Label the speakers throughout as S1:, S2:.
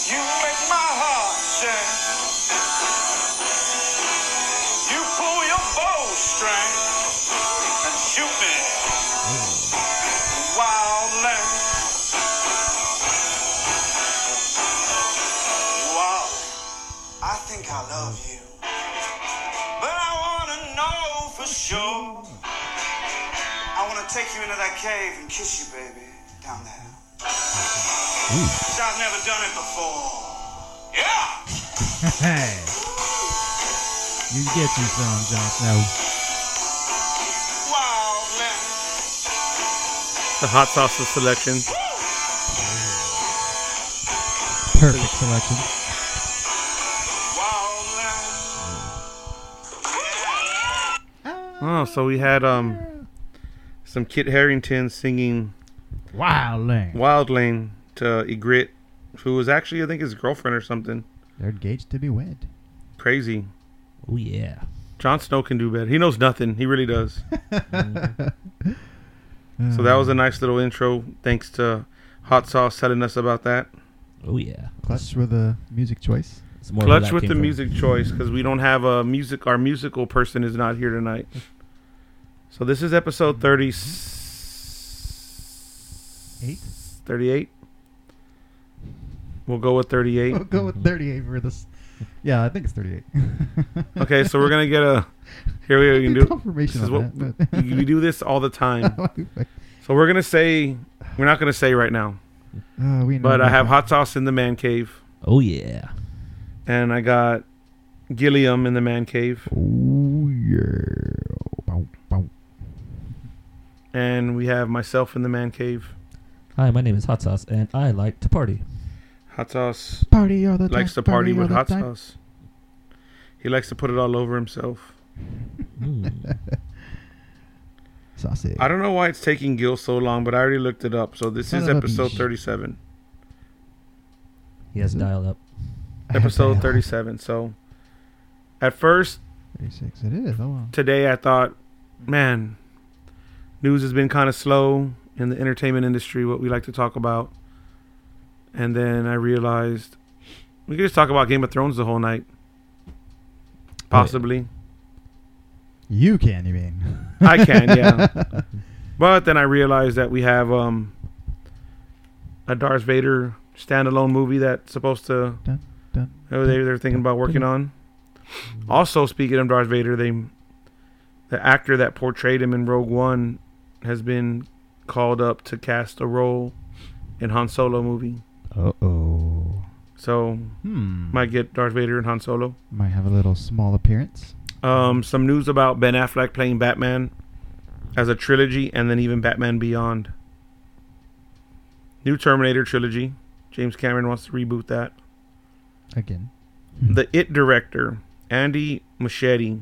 S1: You make my heart sing. You pull your bowstring and shoot me. Wildland. Wow, I think I love you. But I wanna know for sure. I wanna take you into that cave and kiss you, baby, down there. I've never done it before. Yeah!
S2: Hey. You get you some, Jon Snow.
S1: Wildland.
S3: The hot sauce selection.
S2: Perfect selection.
S1: Wildland.
S3: Oh, so we had some Kit Harington singing
S2: Wildland.
S3: Wildland to Ygritte, who was actually, I think, his girlfriend or something.
S2: They're engaged to be wed.
S3: Crazy.
S4: Oh, yeah.
S3: Jon Snow can do better. He knows nothing. He really does. So that was a nice little intro. Thanks to Hot Sauce telling us about that.
S4: Oh, yeah.
S2: Clutch with a music choice.
S4: It's more where
S3: Clutch
S4: that
S3: with
S4: came
S3: the
S4: from.
S3: music choice because we don't have a music. Our musical person is not here tonight. So this is episode 38. We'll go with 38.
S2: We'll go with 38 for this. Yeah, I think it's 38.
S3: Okay, so we're gonna get a. Here we can do.
S2: Confirmation
S3: This is
S2: on
S3: what
S2: that.
S3: we do this all the time. So we're gonna say we're not gonna say right now.
S2: We know
S3: But I have
S2: that.
S3: Hot Sauce in the man cave,
S4: Oh, yeah.
S3: and I got Gilliam in the man cave,
S2: Oh, yeah. Bow, bow.
S3: and we have myself in the man cave.
S4: Hi, my name is Hot Sauce, and I like to party.
S3: Hot Sauce
S2: Party all the time.
S3: likes to party with
S2: all
S3: hot
S2: the time.
S3: sauce. He likes to put it all over himself.
S4: Mm.
S2: Sausage.
S3: I don't know why it's taking Gil so long, but I already looked it up. So this
S2: Son
S3: is
S2: of a
S3: episode
S2: bitch.
S3: 37.
S4: He has
S2: Is it?
S4: dialed up.
S2: I have
S3: Episode
S2: to-
S3: 37. So at first
S2: 36. It is. Oh, wow.
S3: today I thought, man, news has been kind of slow in the entertainment industry, what we like to talk about. And then I realized we could just talk about Game of Thrones the whole night. Possibly.
S2: You can, you mean?
S3: I can, yeah. But then I realized that we have a Darth Vader standalone movie that's supposed to
S2: Dun, dun,
S3: they're thinking about working on. Also, speaking of Darth Vader, the actor that portrayed him in Rogue One has been called up to cast a role in Han Solo movie.
S2: Uh-oh.
S3: So might get Darth Vader and Han Solo.
S2: Might have a little small appearance.
S3: Some news about Ben Affleck playing Batman as a trilogy, and then even Batman Beyond. New Terminator trilogy. James Cameron wants to reboot that.
S2: Again.
S3: The It director, Andy Muschietti,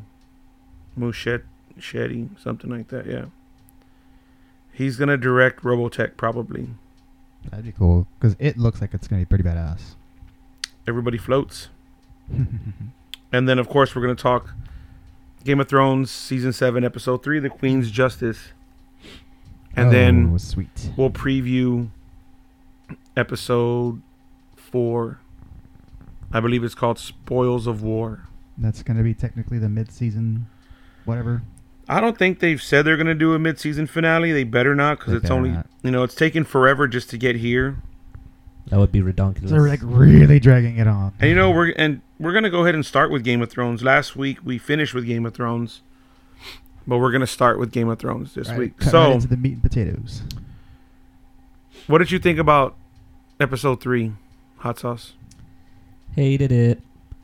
S3: something like that, yeah. He's going to direct Robotech, probably.
S2: That'd be cool. Because it looks like it's going to be pretty badass.
S3: Everybody floats. And then, of course, we're going to talk Game of Thrones, Season 7, Episode 3, The Queen's Justice. And then
S2: sweet.
S3: we'll preview Episode 4. I believe it's called Spoils of War.
S2: That's going to be technically the mid-season whatever.
S3: I don't think they've said they're going to do a mid-season finale. They better not, because
S2: They
S3: it's
S2: better
S3: only,
S2: not.
S3: it's taken forever just to get here.
S4: That would be redonkulous.
S2: So they're like really dragging it on.
S3: And we're going to go ahead and start with Game of Thrones. Last week we finished with Game of Thrones, but we're going to start with Game of Thrones this week.
S2: Cut
S3: So,
S2: right into the meat and potatoes.
S3: what did you think about Episode 3, Hot Sauce?
S4: Hated it.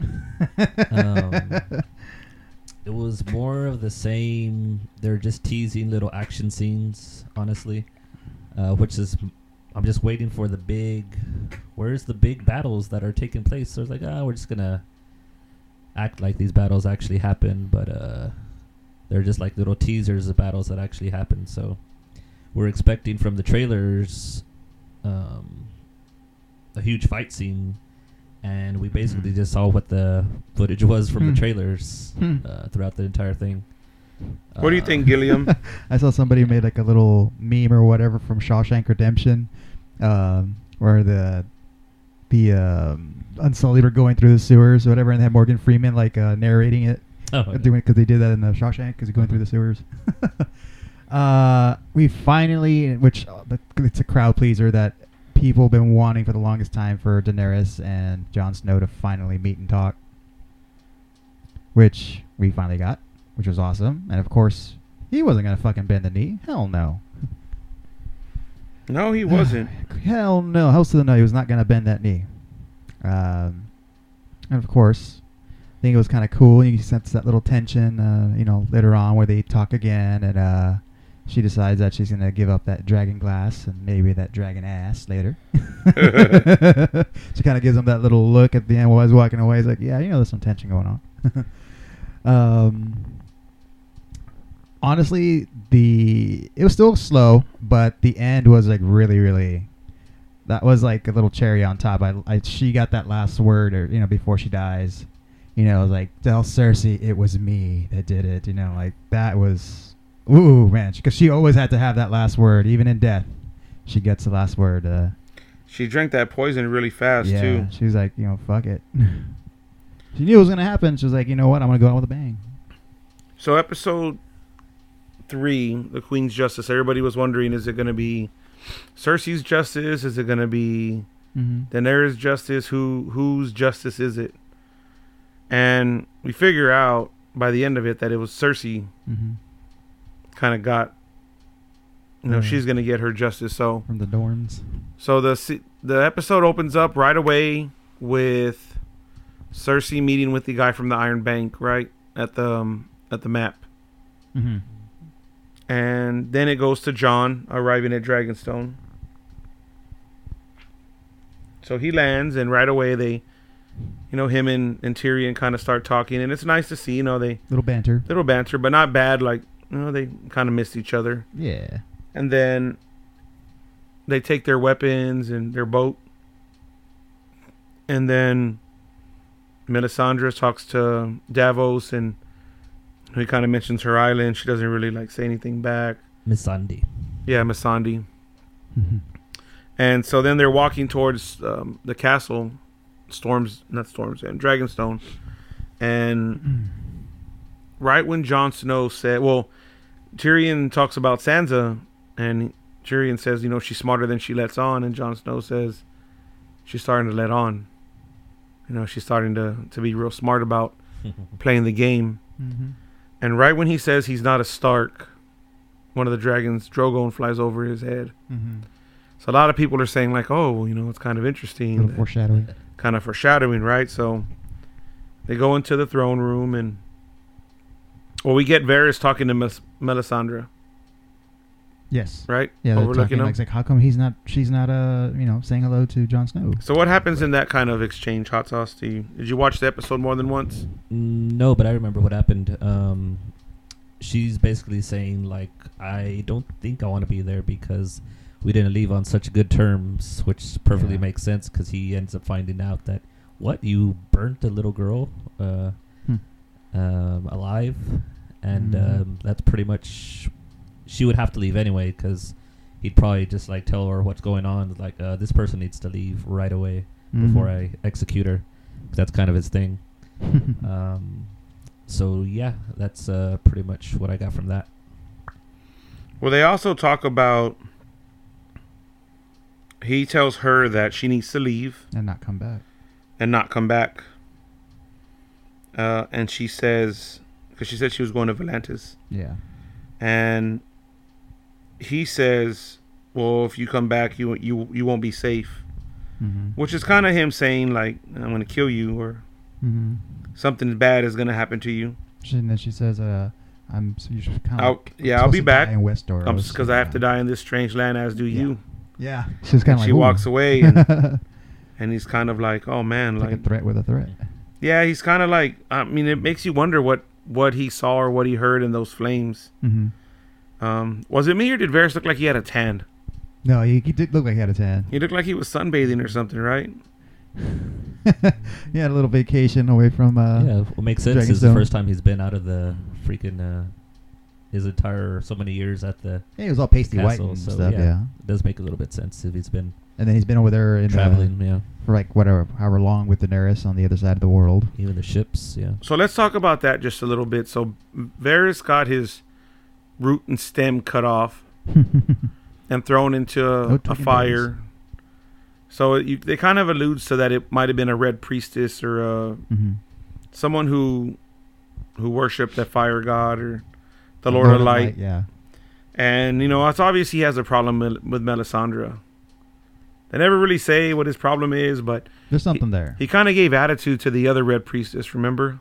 S4: It was more of the same. They're just teasing little action scenes, honestly. Which is, I'm just waiting for the big. Where's the big battles that are taking place? So it's like, we're just gonna act like these battles actually happen, but they're just like little teasers of battles that actually happen. So we're expecting from the trailers a huge fight scene. And we basically just saw what the footage was from the trailers throughout the entire thing.
S3: What do you think, Gilliam?
S2: I saw somebody made like a little meme or whatever from Shawshank Redemption, where the
S5: Unsullied were going through the sewers or whatever, and they had Morgan Freeman narrating it, doing it because they did that in the Shawshank because he's going through the sewers. We finally, it's a crowd pleaser that people have been wanting for the longest time for Daenerys and Jon Snow to finally meet and talk, which we finally got, which was awesome. And of course, he wasn't gonna fucking bend the knee. Hell no.
S3: No, he wasn't.
S5: Hell no. Hell to the no. He was not gonna bend that knee. And of course, I think it was kind of cool. You sense that little tension, later on where they talk again, and she decides that she's gonna give up that dragon glass and maybe that dragon ass later. She kind of gives him that little look at the end while he's walking away. He's like, "Yeah, there's some tension going on." Honestly, it was still slow, but the end was like really, really. That was like a little cherry on top. She got that last word, or before she dies. It was like, tell Cersei it was me that did it. Like that was, ooh man, because she always had to have that last word, even in death. She gets the last word.
S3: She drank that poison really fast too.
S5: She was like, fuck it. She knew it was gonna happen. She was like, you know what, I'm gonna go out with a bang.
S3: So episode 3, the Queen's Justice. Everybody was wondering, is it gonna be Cersei's justice? Is it gonna be Daenerys' justice? Whose justice is it? And we figure out by the end of it that it was Cersei. Kind of got, she's gonna get her justice. So
S5: from the dorms. So
S3: the episode opens up right away with Cersei meeting with the guy from the Iron Bank, right at the map. And then it goes to Jon arriving at Dragonstone. So he lands, and right away they, him and Tyrion kind of start talking, and it's nice to see, they
S5: little banter,
S3: but not bad. Like, they kind of missed each other.
S5: Yeah. And
S3: then they take their weapons and their boat, and then Melisandre talks to Davos, and he kind of mentions her island. She doesn't really say anything back.
S4: Missandei.
S3: Yeah, Missandei. And so then they're walking towards the castle, and Dragonstone. And right when Jon Snow said, Tyrion talks about Sansa, and Tyrion says, she's smarter than she lets on. And Jon Snow says, she's starting to let on. She's starting to be real smart about playing the game. And right when he says he's not a Stark, one of the dragons, Drogon, flies over his head. So a lot of people are saying it's kind of interesting.
S5: Little foreshadowing.
S3: Kind of foreshadowing, right? So they go into the throne room, and we get Varys talking to Melisandre.
S5: Yes.
S3: Right?
S5: Yeah,
S3: overlooking him.
S5: Like, how come she's not saying hello to Jon Snow?
S3: So what happens in that kind of exchange, Hot Sauce, to you? Did you watch the episode more than once?
S4: No, but I remember what happened. She's basically saying, I don't think I want to be there because we didn't leave on such good terms, which perfectly makes sense because he ends up finding out that, you burnt a little girl alive, and that's pretty much... She would have to leave anyway because he'd probably just tell her what's going on. This person needs to leave right away before I execute her. That's kind of his thing. So yeah, that's pretty much what I got from that.
S3: Well, they also talk about, he tells her that she needs to leave.
S5: And not come back.
S3: And she says, because she said she was going to Volantis.
S5: Yeah.
S3: And he says, well, if you come back, you won't be safe. Which is kind of him saying, I'm going to kill you, or something bad is going to happen to you.
S5: And then she says, I'll
S3: be back
S5: in Westeros
S3: because I have to die in this strange land, as do you.
S5: Yeah. She's kind of
S3: she walks away, and he's kind of like, oh man,
S5: like a threat with a threat.
S3: Yeah, he's kind of like, it makes you wonder what he saw or what he heard in those flames. Was it me, or did Varys look like he had a tan?
S5: No, he did look like he had a tan.
S3: He looked like he was sunbathing or something, right?
S5: He had a little vacation away from
S4: what makes sense is the first time he's been out of the freaking his entire so many years at the
S5: he was all pasty white
S4: castle,
S5: and
S4: so
S5: stuff. Yeah,
S4: it does make a little bit sense if he's been
S5: And then he's been over there in
S4: traveling,
S5: for like however long with Daenerys on the other side of the world.
S4: even the ships,
S3: So let's talk about that just a little bit. So Varys got his root and stem cut off and thrown into a
S5: twin
S3: fire. So they kind of alludes to that it might have been a red priestess or someone who worshipped the fire god or the Lord of Light.
S5: Yeah.
S3: And, it's obvious he has a problem with Melisandre. They never really say what his problem is, but
S5: There's something there.
S3: he kind of gave attitude to the other red priestess, remember?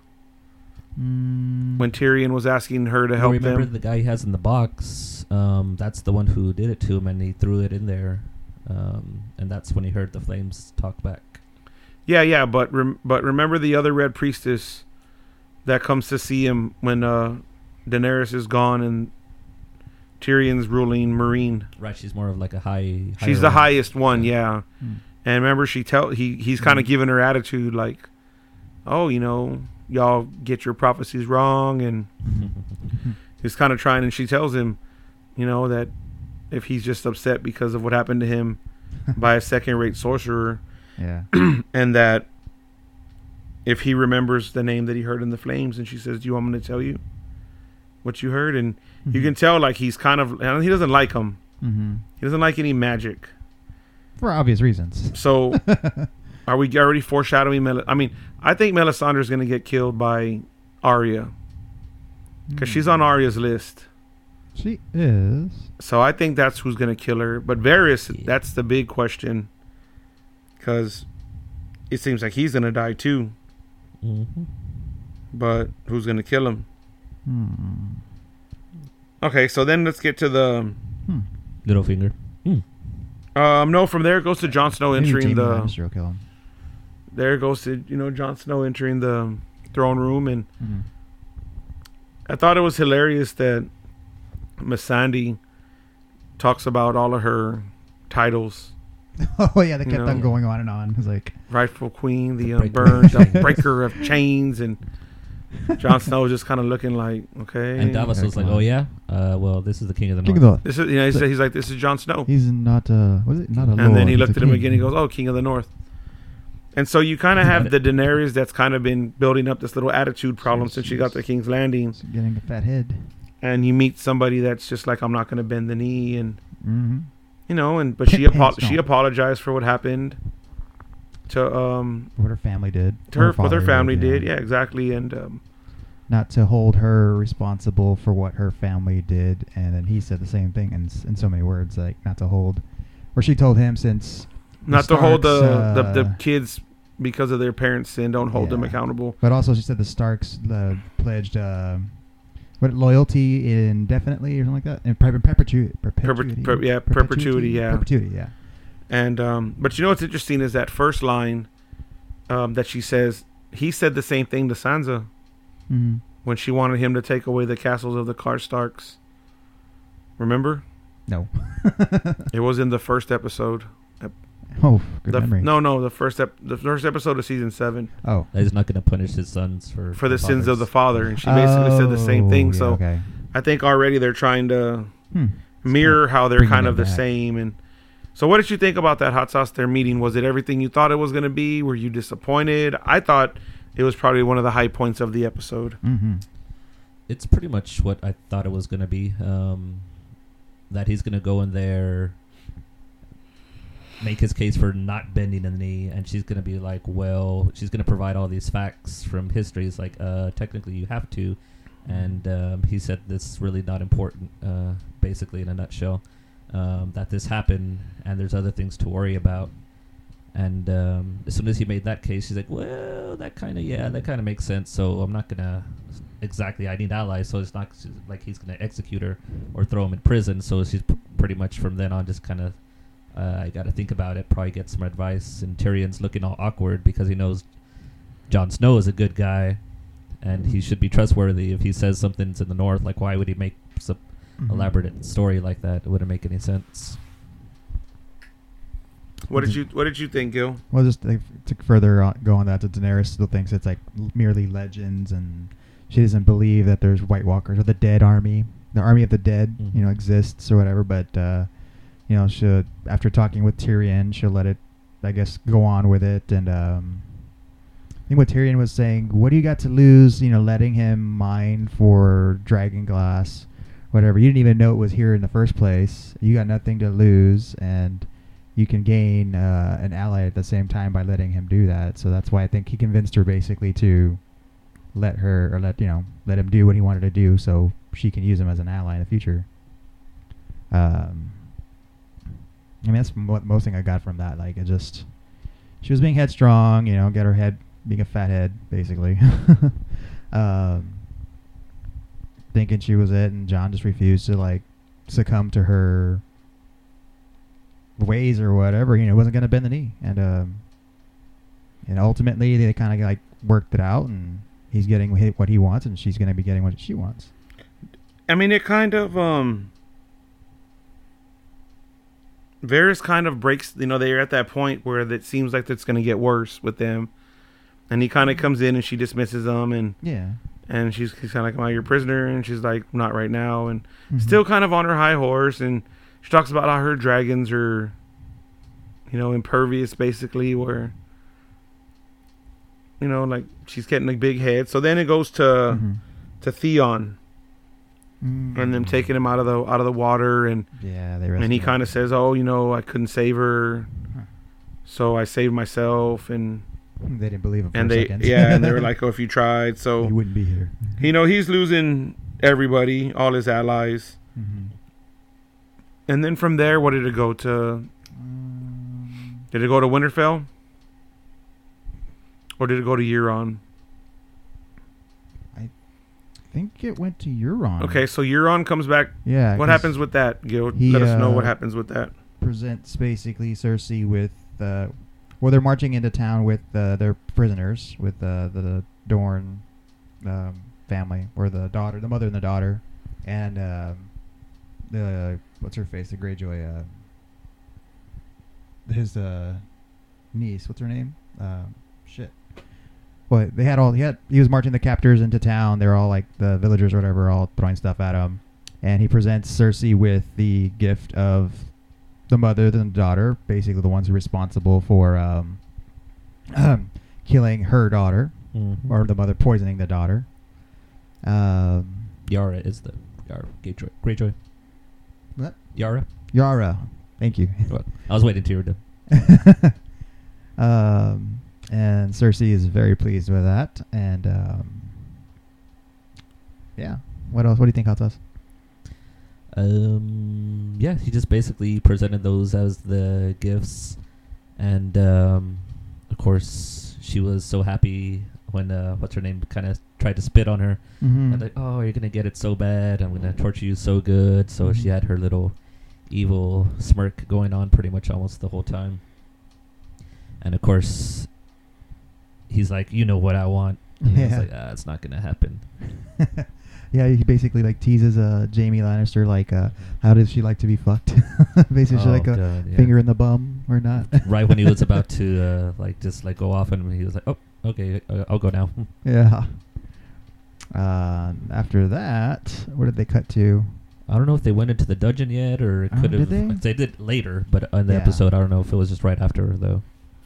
S3: When Tyrion was asking her to help
S4: remember
S3: them.
S4: the guy he has in the box? That's the one who did it to him, and he threw it in there, and that's when he heard the flames talk back.
S3: Yeah, but remember the other red priestess that comes to see him when Daenerys is gone and Tyrion's ruling Meereen.
S4: Right, she's more of like a high.
S3: She's the highest one, yeah.
S5: Hmm.
S3: And remember, he's kind of giving her attitude like, oh, y'all get your prophecies wrong, and he's kind of trying. And she tells him, that if he's just upset because of what happened to him by a second-rate sorcerer,
S5: Yeah.
S3: and that if he remembers the name that he heard in the flames, and she says, "Do you want me to tell you what you heard?" And you can tell like he's kind of he doesn't like him.
S5: Mm-hmm.
S3: He doesn't like any magic.
S5: For obvious reasons.
S3: So, are we already foreshadowing? I think Melisandre's going to get killed by Arya because she's on Arya's list.
S5: She is.
S3: So I think that's who's going to kill her. But Varys,
S4: Yeah.
S3: that's the big question, because it seems like he's going to die too.
S4: Mm-hmm.
S3: But who's going to kill him?
S5: Hmm.
S3: Okay, so then let's get to the.
S4: Littlefinger.
S3: No, from there it goes to Jon Snow
S5: Maybe
S3: entering
S5: Jaime
S3: the.
S5: Lannister will kill him.
S3: There it goes to Jon Snow entering the throne room, and
S5: Mhm.
S3: I thought it was hilarious that Missandei talks about all of her titles:
S5: Oh yeah, they kept
S3: No.
S5: on going on and on. It's like,
S3: rightful queen, the
S4: The breaker
S3: unburned,
S4: of
S3: the
S4: chains.
S3: breaker of chains, and Jon Snow was just kind of looking like, okay.
S4: And Davos
S5: Okay,
S4: was like,
S5: come on.
S4: "Oh yeah, well, this is the king of the
S5: King of
S4: north."
S5: the.
S3: This is, he's like, this is Jon Snow.
S5: He's not what is it? Not a lord.
S3: And then he
S5: he's
S3: looked
S5: a
S3: at him
S5: king.
S3: again. He goes, "Oh, King of the North." And so you kind of have the Daenerys that's kind of been building up this little attitude problem since she got to King's Landing,
S5: He's getting a fat head.
S3: and you meet somebody that's just like, "I'm not going to bend the knee," and
S5: Mm-hmm.
S3: but she
S5: Pants
S3: she
S5: don't.
S3: apologized for what happened to
S5: What her family did.
S3: to her, what
S5: father
S3: her family did.
S5: yeah.
S3: Yeah, exactly. And
S5: Not to hold her responsible for what her family did, and then he said the same thing in so many words, like not to hold. Or she told him since.
S3: not to hold the
S5: Starks,
S3: kids because of their parents' sin. Don't hold them
S5: Yeah.
S3: accountable.
S5: But also, she said the Starks pledged loyalty indefinitely or something like that, and perpetuity.
S3: Perpetuity, yeah.
S5: Perpetuity, yeah.
S3: And but what's interesting is that first line that she says. He said the same thing to Sansa
S5: Mm-hmm.
S3: when she wanted him to take away the castles of the Karstarks. Remember?
S5: No.
S3: It was in the first episode.
S5: Oh, good memory.
S3: The first episode of season 7
S5: Oh.
S4: That he's not going to punish his sons for
S3: the sins of the
S4: fathers.
S3: father, and she basically said the same thing.
S5: Yeah,
S3: So
S5: okay.
S3: I think already they're trying to
S5: Hmm.
S3: mirror how they're
S5: Bringing
S3: kind
S5: them
S3: of the
S5: back.
S3: same. And so, what did you think about that Hot Sauce their meeting? Was it everything you thought it was going to be? Were you disappointed? I thought it was probably one of the high points of the episode.
S5: Mm-hmm.
S4: It's pretty much what I thought it was going to be. That he's going to go in there, make his case for not bending the knee, and she's going to be like, well, she's going to provide all these facts from history. It's like, technically you have to. And he said this is really not important, basically in a nutshell, that this happened and there's other things to worry about. And as soon as he made that case, she's like, well, that kind of makes sense. So I'm not going to exactly, I need allies. So it's not like he's going to execute her or throw him in prison. So she's pretty much from then on just kind of, I got to think about it, probably get some advice. And Tyrion's looking all awkward because he knows Jon Snow is a good guy and he should be trustworthy. If he says something's in the north, like why would he make some
S5: Mm-hmm.
S4: elaborate story like that? It wouldn't make any sense.
S3: What did you think, Gil?
S5: Well, just to further go on that, Daenerys still thinks it's like merely legends, and she doesn't believe that there's White Walkers or the dead army, the army of the dead,
S4: Mhm.
S5: exists or whatever. But she'll, after talking with Tyrion, she'll let it, I guess, go on with it. And I think what Tyrion was saying, what do you got to lose, letting him mine for Dragonglass, whatever. You didn't even know it was here in the first place. You got nothing to lose, and you can gain an ally at the same time by letting him do that. So that's why I think he convinced her basically to let him do what he wanted to do, so she can use him as an ally in the future. I mean, that's most thing I got from that. Like, she was being headstrong, get her head being a fathead, basically. Thinking she was it, and Jon just refused to like succumb to her ways or whatever. Wasn't gonna bend the knee, and ultimately they kind of like worked it out, and he's getting what he wants, and she's gonna be getting what she wants.
S3: I mean, it kind of Varys kind of breaks. They're at that point where it seems like it's gonna get worse with them, and he kind of comes in and she dismisses them, and
S5: yeah.
S3: And he's kind of like, "Am I your prisoner?" And she's like, "Not right now." And
S5: Mhm.
S3: still kind of on her high horse. And she talks about how her dragons are, impervious, basically, where, like she's getting a big head. So then it goes to Theon and them taking him out of the water. And
S5: Yeah, they
S3: he kind of says, "Oh, I couldn't save her, so I saved myself." And
S5: they didn't believe him for
S3: and
S5: a
S3: they
S5: second.
S3: and they were like, "Oh, if you tried." So
S5: he wouldn't be here.
S3: he's losing everybody, all his allies.
S5: Mhm.
S3: And then from there, what did it go to? Did it go to Winterfell? Or did it go to Euron?
S5: I think it went to Euron.
S3: Okay, so Euron comes back.
S5: Yeah.
S3: What
S5: 'cause
S3: happens with that, Gil?
S5: he,
S3: Let us know what happens with that.
S5: Presents basically Cersei with they're marching into town with their prisoners, with the Dorne family, or the mother and the daughter, and the what's her face, the Greyjoy, his niece, what's her name? Shit. Well, he was marching the captors into town. They're all like the villagers or whatever, all throwing stuff at him, and he presents Cersei with the gift of the mother and the daughter, basically the ones who are responsible for killing her daughter, or the mother poisoning the daughter.
S4: Yara is the Greyjoy.
S5: What?
S4: Yara.
S5: Thank you.
S4: What? I was waiting till you were done.
S5: And Cersei is very pleased with that. And yeah. What else? What do you think, Altas?
S4: Yeah, he just basically presented those as the gifts, and of course she was so happy when what's her name kind of tried to spit on her, and like, "Oh, you're gonna get it so bad. I'm gonna torture you so good." So she had her little evil smirk going on pretty much almost the whole time, and of course he's like, "You know what I want." And he's like, "It's not gonna happen."
S5: Yeah, he basically like teases Jaime Lannister, like, how does she like to be fucked? Basically, like a finger in the bum or not.
S4: Right when he was about to just go off, and he was like, "Oh, okay, I'll go now."
S5: Yeah. After that, what did they cut to?
S4: I don't know if they went into the dungeon yet, or it could have.
S5: Did
S4: They did later, but on the episode, I don't know if it was just right after though,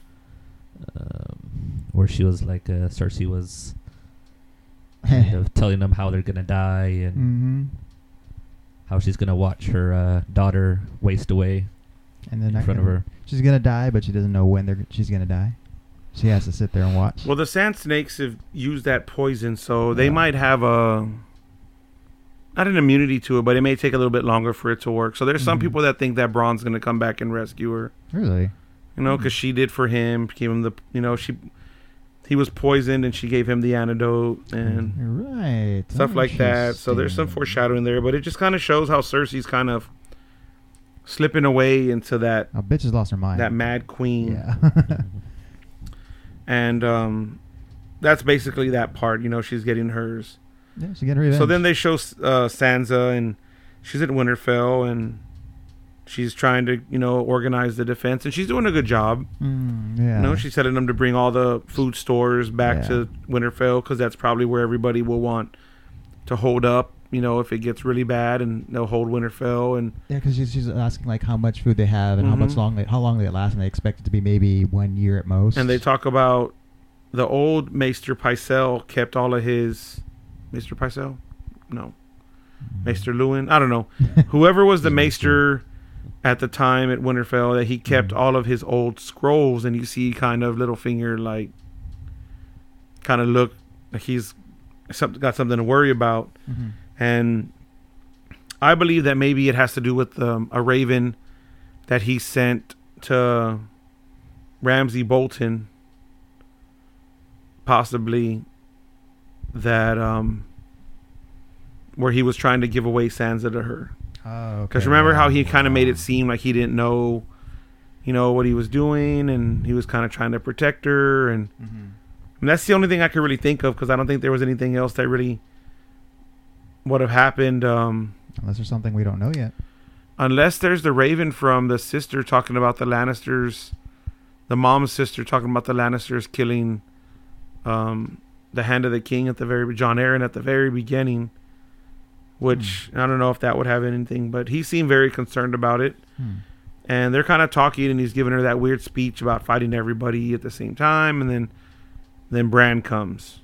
S4: where she was like, Cersei was kind of telling them how they're gonna die and how she's gonna watch her daughter waste away
S5: and then
S4: in front of her.
S5: She's gonna die, but she doesn't know when she's gonna die. She has to sit there and watch.
S3: Well, the Sand Snakes have used that poison, so they might have not an immunity to it, but it may take a little bit longer for it to work. So there's some people that think that Bronn's going to come back and rescue her.
S5: Really?
S3: Because she did for him, gave him he was poisoned and she gave him the antidote and stuff like that. So there's some foreshadowing there, but it just kind of shows how Cersei's kind of slipping away into that.
S5: Oh, bitch has lost her mind.
S3: That mad queen.
S5: Yeah.
S3: And that's basically that part. She's getting hers.
S5: Yeah, she's getting revenge.
S3: So then they show Sansa, and she's at Winterfell, and she's trying to, organize the defense, and she's doing a good job.
S5: Yeah.
S3: She's telling them to bring all the food stores back to Winterfell, because that's probably where everybody will want to hold up if it gets really bad, and they'll hold Winterfell. And
S5: Yeah, because she's asking like how much food they have and how long they last, and they expect it to be maybe 1 year at most.
S3: and they talk about the old Maester Pycelle kept all of his Maester Pycelle, no, Maester Lewin. I don't know, whoever was the Maester at the time at Winterfell, that he kept all of his old scrolls, and you see kind of Littlefinger like kind of look like he's got something to worry about.
S5: Mhm.
S3: And I believe that maybe it has to do with a raven that he sent to Ramsay Bolton, possibly, that where he was trying to give away Sansa to her.
S5: Oh, okay.
S3: Because remember how he kind of made it seem like he didn't know, what he was doing, and he was kind of trying to protect her, and that's the only thing I could really think of, because I don't think there was anything else that really would have happened.
S5: Unless there's something we don't know yet.
S3: Unless there's the Raven from the sister talking about the Lannisters, the mom's sister talking about the Lannisters killing the Hand of the King at the Jon Arryn at the very beginning, which I don't know if that would have anything, but he seemed very concerned about it. And they're kind of talking, and he's giving her that weird speech about fighting everybody at the same time, and then Bran comes.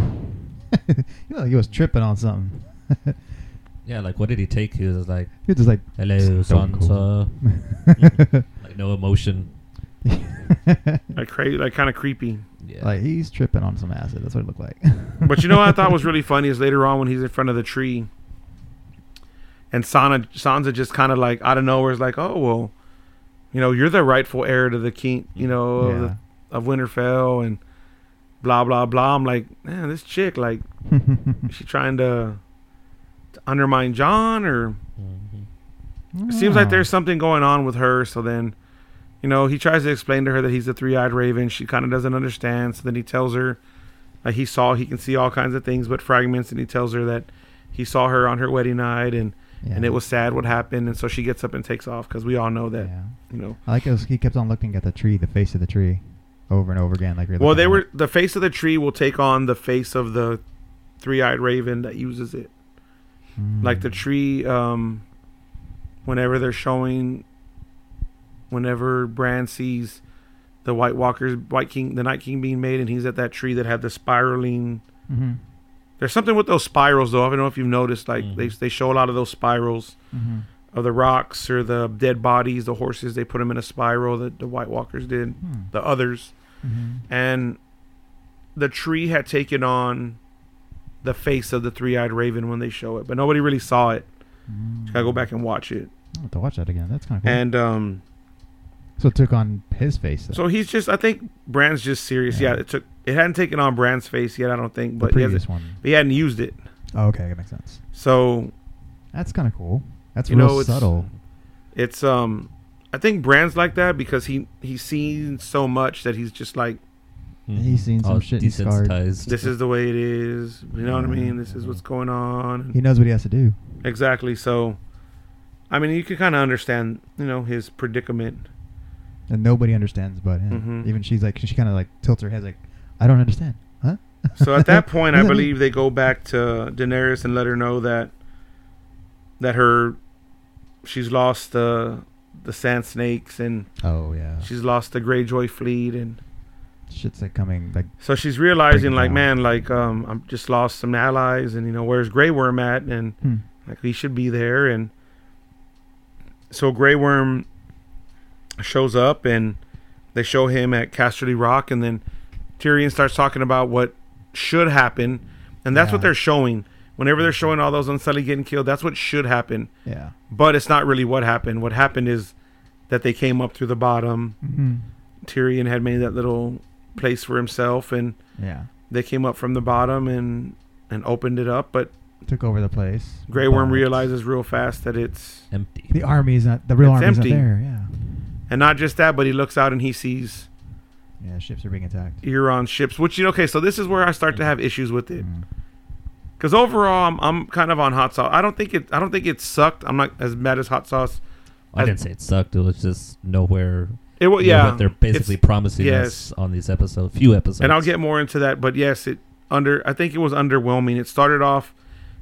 S5: He was tripping on something.
S4: Yeah, like what did he take? He was like,
S5: He was just like,
S4: "Hello,
S5: Stone
S4: Sansa." Like no emotion.
S3: Like kind of creepy.
S4: Yeah.
S5: like he's tripping on some acid. That's what it looked like.
S3: But what I thought was really funny is later on when he's in front of the tree, and Sansa just kind of like out of nowhere is like, "Oh well, you're the rightful heir to the king, of Winterfell," and blah blah blah. I'm like, man, this chick, like, is she trying to undermine Jon, or
S4: Mhm.
S3: it seems like there's something going on with her. So then, he tries to explain to her that he's the three-eyed raven. She kind of doesn't understand. So then he tells her, like, he can see all kinds of things but fragments, and he tells her that he saw her on her wedding night, and it was sad what happened. And so she gets up and takes off, because we all know that,
S5: I like it. He kept on looking at the tree, the face of the tree, over and over again. Like,
S3: well, the face of the tree will take on the face of the three-eyed raven that uses it. Like the tree, whenever Bran sees the White Walkers, the Night King being made, and he's at that tree that had the spiraling. There's something with those spirals, though. I don't know if you've noticed. Like they show a lot of those spirals of the rocks or the dead bodies, the horses. They put them in a spiral that the White Walkers did, the others, and the tree had taken on the face of the three-eyed raven when they show it, but nobody really saw it. You gotta go back and watch it.
S5: I'll have to watch that again. That's kind of cool.
S3: And
S5: so it took on his face. Though.
S3: so he's just, I think Bran's just serious. Yeah, it hadn't taken on Bran's face yet, I don't think,
S5: the
S3: but
S5: previous one.
S3: he hadn't used it.
S5: Oh, okay, that makes sense.
S3: So
S5: That's kind of cool. That's
S3: You
S5: real
S3: know, it's-
S5: subtle.
S3: it's I think Bran's like that because he's seen so much that he's just like,
S5: He's seen some
S4: All
S5: shit and scarred.
S4: desensitized.
S3: this is the way it is. You know what I mean? This is what's going on.
S5: He knows what he has to do.
S3: Exactly. So, I mean, you can kind of understand, his predicament.
S5: And nobody understands but him.
S3: Mhm.
S5: Even she kind of like tilts her head like, I don't understand. Huh?
S3: So at that point,
S5: What
S3: I
S5: does that
S3: believe they go back to Daenerys and let her know that she's lost the Sand Snakes, and
S5: Oh, yeah.
S3: she's lost the Greyjoy fleet, and
S5: Shit's like coming, like,
S3: so she's realizing,
S5: Bring it
S3: like,
S5: down.
S3: man, like, I'm just lost some allies, and where's Grey Worm at, and like he should be there, and so Grey Worm shows up, and they show him at Casterly Rock, and then Tyrion starts talking about what should happen, and that's what
S5: Yeah.
S3: they're showing. Whenever they're showing all those Unsullied getting killed, that's what should happen.
S5: yeah.
S3: But it's not really what happened. What happened is that they came up through the bottom.
S5: Mm-hmm.
S3: Tyrion had made that little place for himself, and
S5: Yeah.
S3: they came up from the bottom and opened it up. But
S5: Took over the place.
S3: Grey Worm
S5: But
S3: realizes real fast that it's,
S4: Empty.
S5: the army's not, the real
S3: It's
S5: army's
S3: empty.
S5: not there. Yeah.
S3: and not just that, but he looks out and he sees
S5: Yeah, ships are being attacked.
S3: Euron ships. Which, okay, so this is where I start to have issues with it.
S5: Mm.
S3: Because overall, I'm kind of on hot sauce. I don't think it sucked. I'm not as mad as hot sauce.
S4: I didn't say it sucked. It was just nowhere.
S3: It was,
S4: near
S3: yeah.
S4: what they're basically
S3: it's-
S4: promising
S3: yes.
S4: us on these episodes. Few episodes.
S3: And I'll get more into that, but yes, I think it was underwhelming. It started off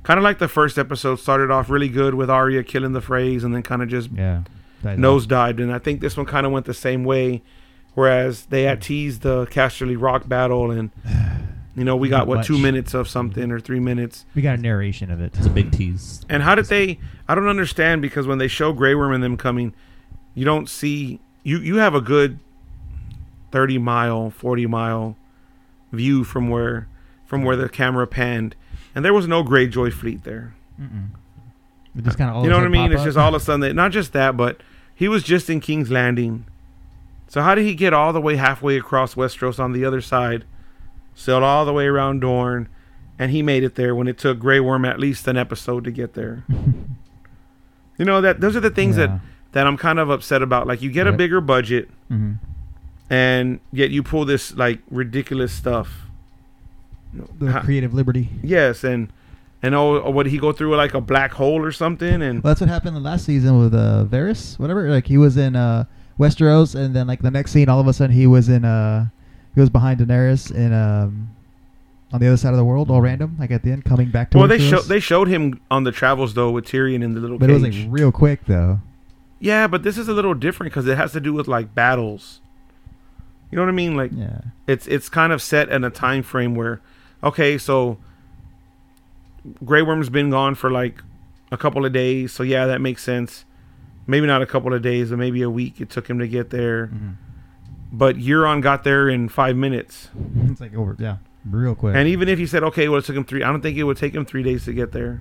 S3: Kind of like the first episode started off really good with Arya killing the Freys and then kind of just
S5: Yeah.
S3: nosedived. And I think this one kind of went the same way, whereas they had teased the Casterly Rock battle and, you know, we got,
S5: Not
S3: 2
S5: much.
S3: minutes of something or 3 minutes.
S5: We got a narration of it.
S4: It's a big tease.
S3: And how did they, I don't understand, because when they show Grey Worm and them coming, you don't see, you have a good 30 mile, 40 mile view from where the camera panned. And there was no Greyjoy fleet there.
S5: It just kind of all
S3: You know
S5: of
S3: what
S5: a
S3: I
S5: sudden
S3: mean?
S5: pop
S3: It's
S5: up.
S3: just all of a sudden, not just that, but he was just in King's Landing. So how did he get all the way halfway across Westeros on the other side, sailed all the way around Dorne, and he made it there when it took Grey Worm at least an episode to get there? You know, that those are the things
S5: Yeah.
S3: that I'm kind of upset about. Like, you get a
S5: Yep.
S3: bigger budget,
S5: Mhm.
S3: and yet you pull this like ridiculous stuff.
S5: The creative liberty.
S3: Yes, and what did he go through, like a black hole or something? And
S5: Well, that's what happened the last season with Varys, whatever. Like he was in Westeros, and then like the next scene, all of a sudden he was in he was behind Daenerys in on the other side of the world, all random. Like at the end, coming back to.
S3: well,
S5: Westeros.
S3: they showed him on the travels though with Tyrion in the little
S5: but
S3: cage.
S5: it was like real quick though.
S3: Yeah, but this is a little different because it has to do with like battles. You know what I mean? Like
S5: Yeah.
S3: it's kind of set in a time frame where, okay, so Grey Worm's been gone for like a couple of days, so yeah, that makes sense. Maybe not a couple of days, but maybe a week it took him to get there. But Euron got there in 5 minutes.
S5: It's like over, yeah, real quick.
S3: And even if you said, okay, well, it took him 3, I don't think it would take him 3 days to get there.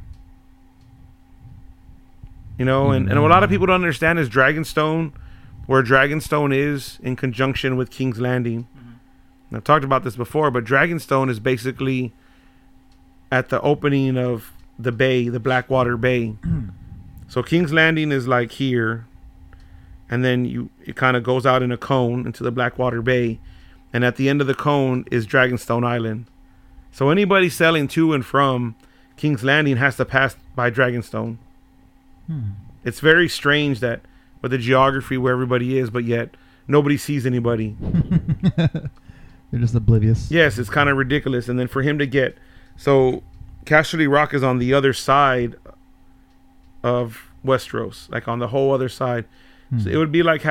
S3: You know, and what a lot of people don't understand is Dragonstone, where Dragonstone is in conjunction with King's Landing. And I've talked about this before, but Dragonstone is basically at the opening of the bay, the Blackwater Bay. So King's Landing is like here, and then it kind of goes out in a cone into the Blackwater Bay, and at the end of the cone is Dragonstone Island. So anybody sailing to and from King's Landing has to pass by Dragonstone. It's very strange that with the geography where everybody is, but yet nobody sees anybody.
S5: They're just oblivious.
S3: Yes, it's kind of ridiculous. And then for him to get, so Casterly Rock is on the other side of Westeros, like on the whole other side. So it would be like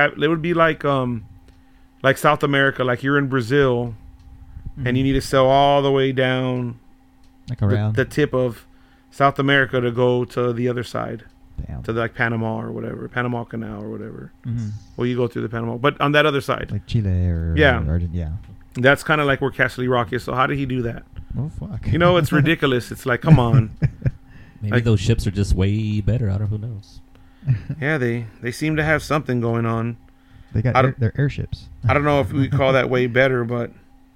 S3: like South America, like you're in Brazil, and you need to sail all the way down
S5: Like around.
S3: the tip of South America to go to the other side,
S5: Damn.
S3: to like Panama or whatever, Panama Canal or whatever.
S5: Mhm.
S3: Well, you go through the Panama, but on that other side.
S5: Like Chile or
S3: Yeah.
S5: Argentina. Yeah.
S3: That's kind of like where Casterly Rock is. So how did he do that?
S5: Oh fuck.
S3: You know, it's ridiculous. It's like, come on.
S4: Maybe
S3: Like-
S4: those ships are just way better. I don't know. Who knows?
S3: Yeah, they seem to have something going on.
S5: They got
S3: I don't-
S5: their airships.
S3: I don't know if we call that way better, but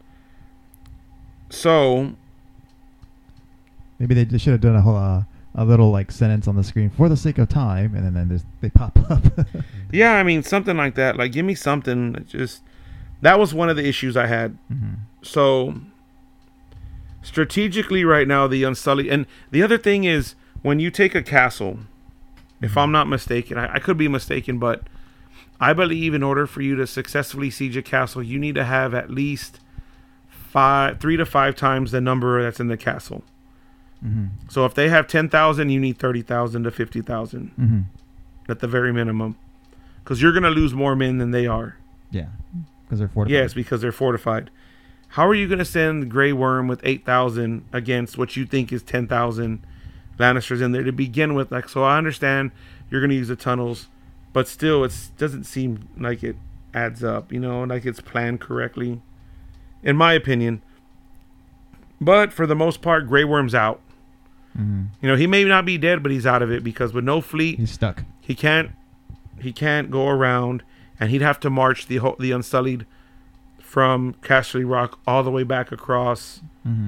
S3: so
S5: Maybe they should have done a whole a little like sentence on the screen for the sake of time, and then they pop up.
S3: yeah, I mean something like that. Like, give me something. That just that was one of the issues I had. So strategically, right now, the Unsullied, and the other thing is when you take a castle, if I'm not mistaken, I could be mistaken, but I believe in order for you to successfully siege a castle, you need to have at least 3 to 5 times the number that's in the castle. So if they have 10,000, you need 30,000 to 50,000 at the very minimum, because you're going to lose more men than they are.
S5: Yeah, because they're fortified.
S3: Yes, because they're fortified. How are you going to send Grey Worm with 8,000 against what you think is 10,000 Lannisters in there to begin with? Like, so I understand you're going to use the tunnels, but still, it doesn't seem like it adds up. You know, like it's planned correctly, in my opinion. But for the most part, Grey Worm's out. You know, he may not be dead, but he's out of it because with no fleet,
S5: He's stuck.
S3: he can't go around, and he'd have to march the Unsullied from Casterly Rock all the way back across.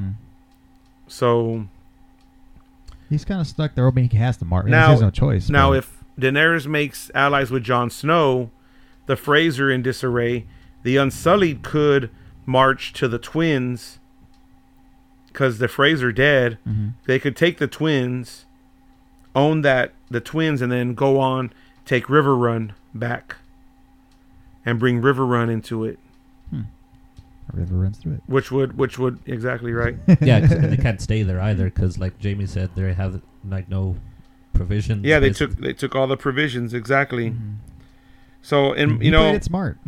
S3: So
S5: He's kind of stuck there. I mean, he has to mark. He
S3: now,
S5: has no choice.
S3: Now,
S5: but-
S3: if Daenerys makes allies with Jon Snow, the Freys are in disarray. The Unsullied could march to the Twins because the Freys are dead. They could take the Twins, own the Twins, and then go on, take River Run back, and bring River Run into it.
S5: A river runs through it.
S3: which would exactly right.
S4: Yeah, 'cause they can't stay there either because, like Jamie said, they have like no provisions.
S3: Yeah, they
S4: basically.
S3: took all the provisions exactly.
S5: Mhm.
S3: So and
S5: He
S3: you know,
S5: played it smart.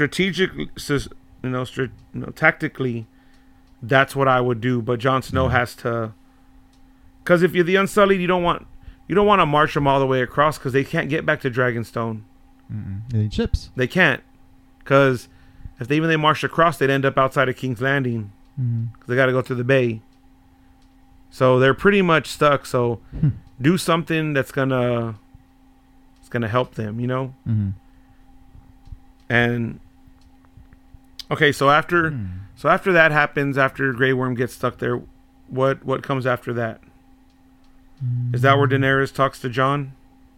S3: tactically, that's what I would do. But Jon Snow
S5: Yeah.
S3: has to, because if you're the Unsullied, you don't want to march them all the way across because they can't get back to Dragonstone.
S5: They need ships.
S3: They can't, because if they marched across, they'd end up outside of King's Landing because they got to go through the bay. So they're pretty much stuck. So do something that's gonna help them, you know.
S5: Mm-hmm.
S3: And okay, so after that happens, after Grey Worm gets stuck there, what comes after that? Is that where Daenerys talks to Jon?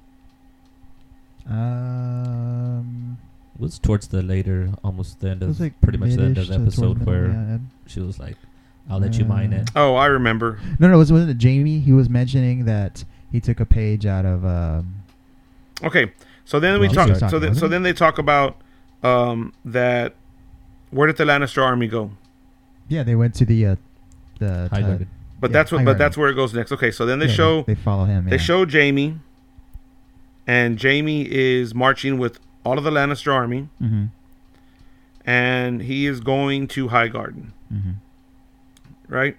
S4: It was towards the later, almost the end
S5: It
S4: of,
S5: was like
S4: pretty much the end of
S5: mid-ish
S4: the
S5: to towards
S4: episode
S5: the middle,
S4: where
S5: yeah.
S4: she was like, "I'll let you mine it."
S3: Oh, I remember.
S5: No, wasn't it Jamie? He was mentioning that he took a page out of.
S3: Okay, so then
S5: Well,
S3: we talk.
S5: he was talking,
S3: So
S5: wasn't
S3: then they talk about that. Where did the Lannister army go?
S5: Yeah, they went to the
S4: High Garden.
S3: But
S5: Yeah,
S3: that's what.
S5: High
S3: But
S5: Garden.
S3: that's where it goes next. Okay, so then they
S5: yeah,
S3: show.
S5: They follow him.
S3: They
S5: yeah.
S3: show Jamie, and Jamie is marching with all of the Lannister army,
S5: Mm-hmm.
S3: and he is going to High Garden,
S5: Mm-hmm.
S3: right?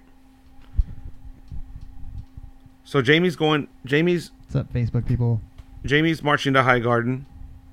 S3: So Jamie's
S5: What's up, Facebook people?
S3: marching to High Garden,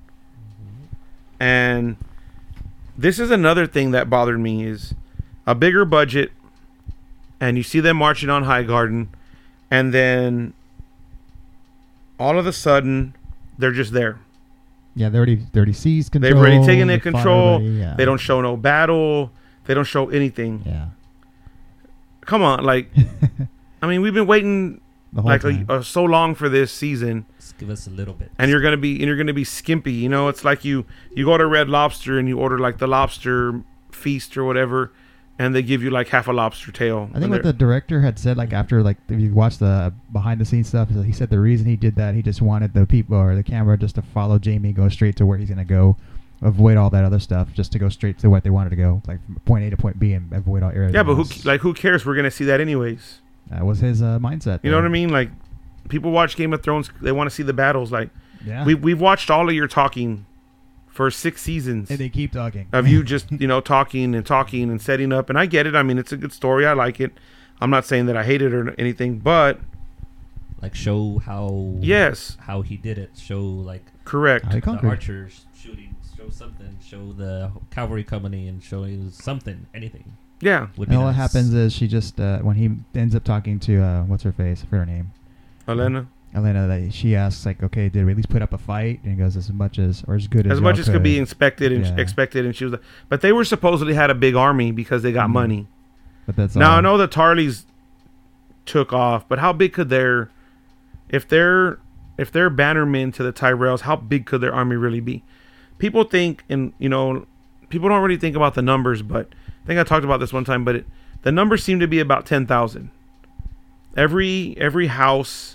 S3: and this is another thing that bothered me is a bigger budget, and you see them marching on High Garden, and then all of a sudden they're just there.
S5: Yeah, they already seized control.
S3: They've already taken
S5: they
S3: it
S5: fought
S3: control.
S5: everybody, yeah.
S3: They don't show no battle. They don't show anything.
S5: Yeah.
S3: Come on, like, I mean, we've been waiting
S5: The whole
S3: like
S5: time.
S3: so long for this season,
S4: Just give us a little bit.
S3: and you're gonna be skimpy. You know, it's like you go to Red Lobster and you order like the lobster feast or whatever, and they give you like half a lobster tail.
S5: I think what the director had said, like after, like if you watch the behind the scenes stuff, is that he said the reason he did that, he just wanted the people or the camera just to follow Jamie, go straight to where he's gonna go, avoid all that other stuff, just to go straight to what they wanted to go, like from point A to point B, and avoid all areas.
S3: Yeah, but who cares? We're gonna see that anyways.
S5: That was his mindset.
S3: You know what I mean? Like, people watch Game of Thrones, they want to see the battles. Like,
S5: Yeah.
S3: we've watched all of your talking for 6 seasons.
S5: And they keep talking.
S3: Of you just, talking and setting up. And I get it. I mean, it's a good story. I like it. I'm not saying that I hate it or anything, but
S4: Like show how.
S3: yes,
S4: How he did it. Show like
S3: correct.
S5: How he
S4: the
S5: conquered.
S4: archers shooting. Show something. Show the cavalry coming in. Show something. Anything.
S3: Yeah.
S4: Would be
S5: And all that
S4: nice.
S5: happens is she just when he ends up talking to what's her face, I forget her name,
S3: Elena.
S5: Elena, that she asks like, okay, did we at least put up a fight? And he goes, as much as or as good
S3: As
S5: as
S3: much
S5: y'all
S3: as could be expected and
S5: Yeah.
S3: expected. And she was, but they were supposedly had a big army because they got
S5: Mhm.
S3: money.
S5: But that's
S3: Now
S5: all.
S3: I know the Tarleys took off, but how big could if they're bannermen to the Tyrells, how big could their army really be? People think, and people don't really think about the numbers, but I think I talked about this one time. But the numbers seem to be about 10,000. Every house,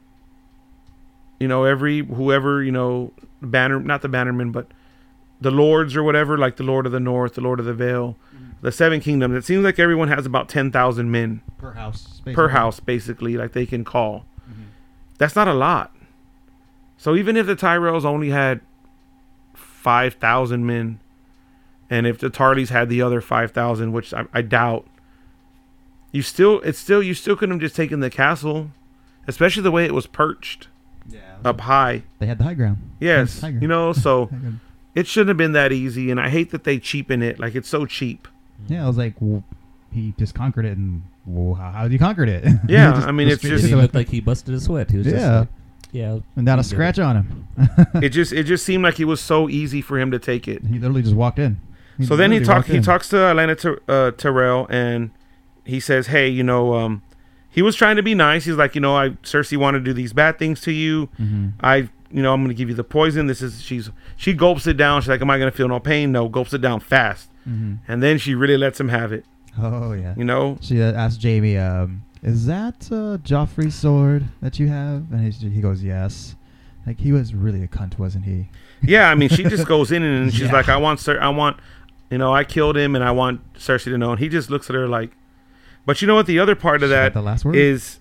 S3: whoever not the bannermen, but the lords or whatever, like the Lord of the North, the Lord of the Vale, the Seven Kingdoms. It seems like everyone has about 10,000 men
S5: per house.
S3: per house, basically, like they can call. That's not a lot. So even if the Tyrells only had 5,000 men, and if the Tarleys had the other 5,000, which I doubt, you still couldn't have just taken the castle, especially the way it was perched up high.
S5: They had the high ground.
S3: Yes,
S5: High ground.
S3: so
S5: High ground.
S3: it shouldn't have been that easy, and I hate that they cheapen it. Like, it's so cheap.
S5: Yeah, I was like, well, he just conquered it, and well, how did he conquered it?
S3: Yeah,
S5: Just
S3: I mean,
S5: go
S3: it's
S5: straight
S3: just-
S4: He
S5: into it.
S4: looked like he busted a sweat. He was just
S5: Yeah.
S4: like, yeah.
S5: and not a
S4: he did
S5: scratch
S4: it.
S5: on him.
S3: It just seemed like it was so easy for him to take it.
S5: He literally just walked in.
S3: So then he
S5: literally walked in.
S3: talks to Elena Tyrell, and he says, "Hey, he was trying to be nice. He's like, Cersei wanted to do these bad things to you.
S5: Mhm.
S3: I'm going to give you the poison. She gulps it down. She's like, am I going to feel no pain? No, gulps it down fast,
S5: Mhm.
S3: and then she really lets him have it.
S5: Oh yeah.
S3: She
S5: She asked Jamie, "Is that Joffrey's sword that you have?" And he goes, "Yes." Like, he was really a cunt, wasn't he?
S3: Yeah, I mean, she just goes in and she's
S5: Yeah.
S3: like, I want I killed him, and I want Cersei to know. And he just looks at her like, but you know what? The other part of
S5: She got
S3: that
S5: the last word?
S3: is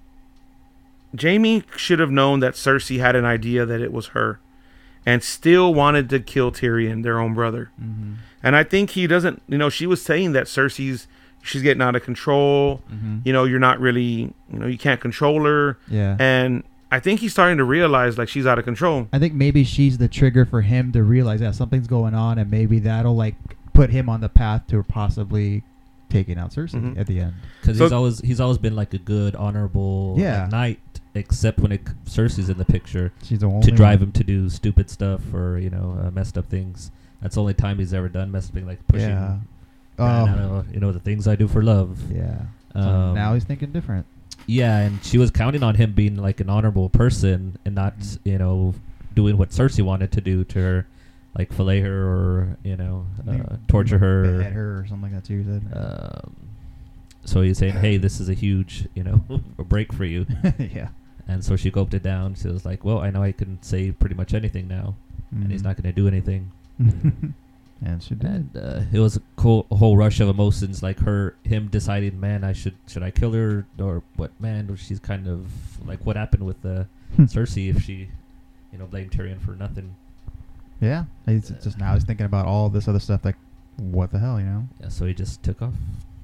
S3: Jaime should have known that Cersei had an idea that it was her, and still wanted to kill Tyrion, their own brother.
S5: Mm-hmm.
S3: And I think he doesn't. She was saying that she's getting out of control.
S5: Mm-hmm.
S3: You're not really. You can't control her.
S5: Yeah.
S3: And I think he's starting to realize like she's out of control.
S5: I think maybe she's the trigger for him to realize that something's going on, and maybe that'll like put him on the path to possibly taking out Cersei
S3: Mhm.
S5: at the end.
S4: Because
S3: So-
S4: he's always been like a good, honorable knight, except when Cersei's in the picture
S5: She's the only
S4: to drive
S5: one.
S4: him to do stupid stuff or messed up things. That's the only time he's ever done messed up, like pushing.
S5: Yeah.
S4: Bran
S5: Oh.
S4: out of, the things I do for love.
S5: Yeah. So now he's thinking different.
S4: Yeah, and she was counting on him being like an honorable person and not, doing what Cersei wanted to do to her, like fillet her or torture her.
S5: Behead her or something like that too. You said.
S4: So he's saying, hey, this is a huge, a break for you.
S5: Yeah.
S4: And so she gulped it down. She was like, well, I know I can say pretty much anything now, and he's not going to do anything.
S5: And she did.
S4: And it was a whole rush of emotions, like him deciding, man, should I kill her or what? Man, she's kind of like, what happened with Cersei if she, blamed Tyrion for nothing?
S5: Yeah. He's just now he's thinking about all this other stuff. Like, what the hell,
S4: Yeah, so he just took off.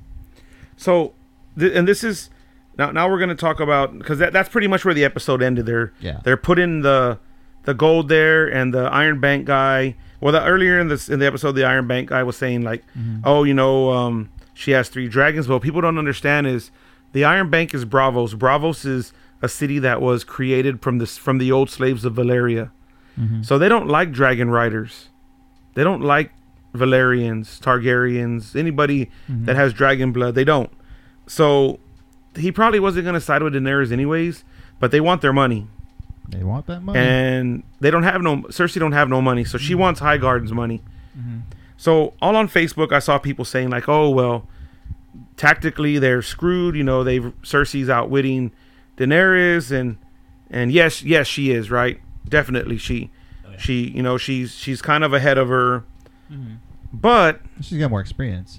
S3: So, and this is now we're going to talk about, because that's pretty much where the episode ended. They're putting the gold there, and the Iron Bank guy. Well, earlier in the episode, the Iron Bank guy was saying like, she has 3 dragons. But what people don't understand is the Iron Bank is Bravos. Bravos is a city that was created from the old slaves of Valyria.
S5: Mm-hmm.
S3: So they don't like dragon riders. They don't like Valerians, Targaryens, anybody that has dragon blood. They don't. So he probably wasn't going to side with Daenerys anyways, but they want their money.
S5: They want that money.
S3: And they don't have Cersei don't have no money, so she wants Highgarden's money.
S5: Mm-hmm.
S3: So all on Facebook, I saw people saying like, oh, well, tactically they're screwed. Cersei's outwitting Daenerys, and yes, she is, right? Definitely she's kind of ahead of her.
S5: Mm-hmm.
S3: But
S5: She's got more experience.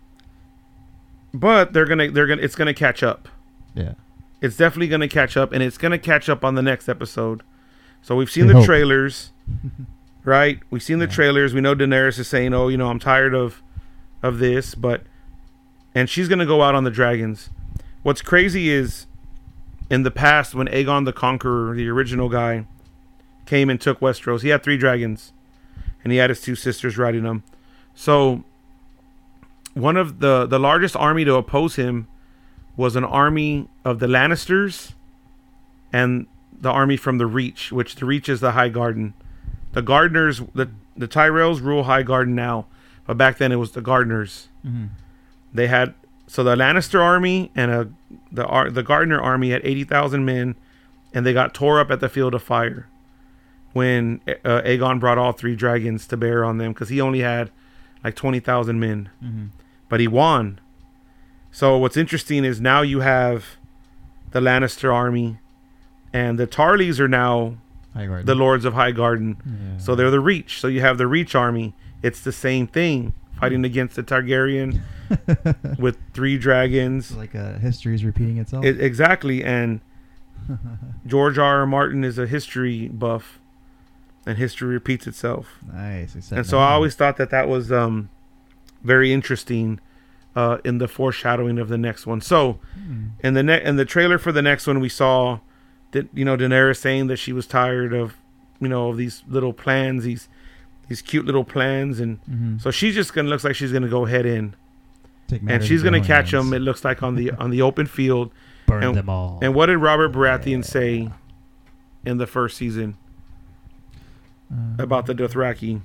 S3: they're gonna it's gonna catch up.
S5: Yeah.
S3: It's definitely gonna catch up, and it's gonna catch up on the next episode. So we've seen
S5: We
S3: the
S5: hope.
S3: trailers, right? We've seen the trailers. We know Daenerys is saying, "Oh, I'm tired of this," and she's gonna go out on the dragons. What's crazy is, in the past, when Aegon the Conqueror, the original guy, came and took Westeros, he had 3 dragons, and he had his 2 sisters riding them. So one of the largest army to oppose him was an army of the Lannisters and the army from the Reach, which the Reach is the High Garden. The Gardeners, the Tyrells rule High Garden now, but back then it was the Gardeners.
S5: Mm-hmm.
S3: They had, so the Lannister army and the Gardener army had 80,000 men, and they got tore up at the Field of Fire when Aegon brought all 3 dragons to bear on them, because he only had like 20,000 men.
S5: Mm-hmm.
S3: But he won. So what's interesting is now you have the Lannister army, and the Tarleys are now
S5: Highgarden.
S3: the Lords of Highgarden.
S5: Yeah.
S3: So they're the Reach. So you have the Reach army. It's the same thing, fighting against the Targaryen with 3 dragons.
S5: It's like history is repeating itself.
S3: Exactly. And George R.R. Martin is a history buff, and history repeats itself.
S5: Nice.
S3: And so I always thought that was very interesting in the foreshadowing of the next one. So in the trailer for the next one, we saw that Daenerys saying that she was tired of of these little plans, these cute little plans, and so she's just looks like she's gonna go head in, and she's gonna catch them. It looks like on the open field.
S4: Burn them all.
S3: And what did Robert Baratheon say in the first season about the Dothraki?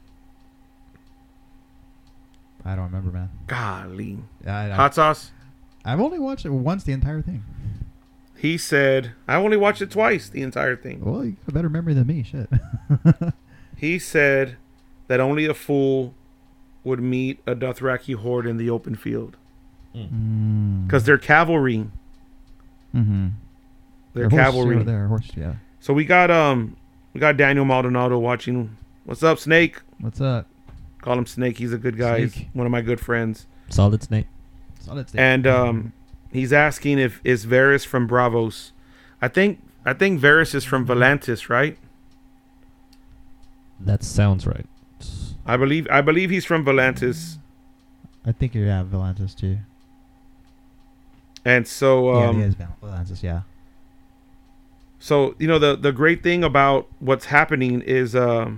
S5: I don't remember, man.
S3: Golly.
S5: I,
S3: Hot sauce?
S5: I've only watched it once, the entire thing.
S3: He said, I only watched it twice, the entire thing.
S5: Well, you got a better memory than me. Shit.
S3: He said that only a fool would meet a Dothraki horde in the open field. Because they're cavalry.
S5: Mm-hmm.
S3: They're cavalry.
S5: They're horse, yeah.
S3: So we got Daniel Maldonado watching. What's up, Snake?
S5: What's up?
S3: Call him Snake. He's a good guy. He's
S5: Snake.
S3: one of my good friends.
S4: Solid Snake.
S5: Solid state.
S3: And he's asking if is Varys from Bravos. I think Varys is from Volantis, right?
S4: That sounds right.
S3: I believe he's from Volantis.
S5: I think you're Volantis too.
S3: And so
S5: Yeah, he is Volantis. Yeah.
S3: So, you know, the great thing about what's happening is the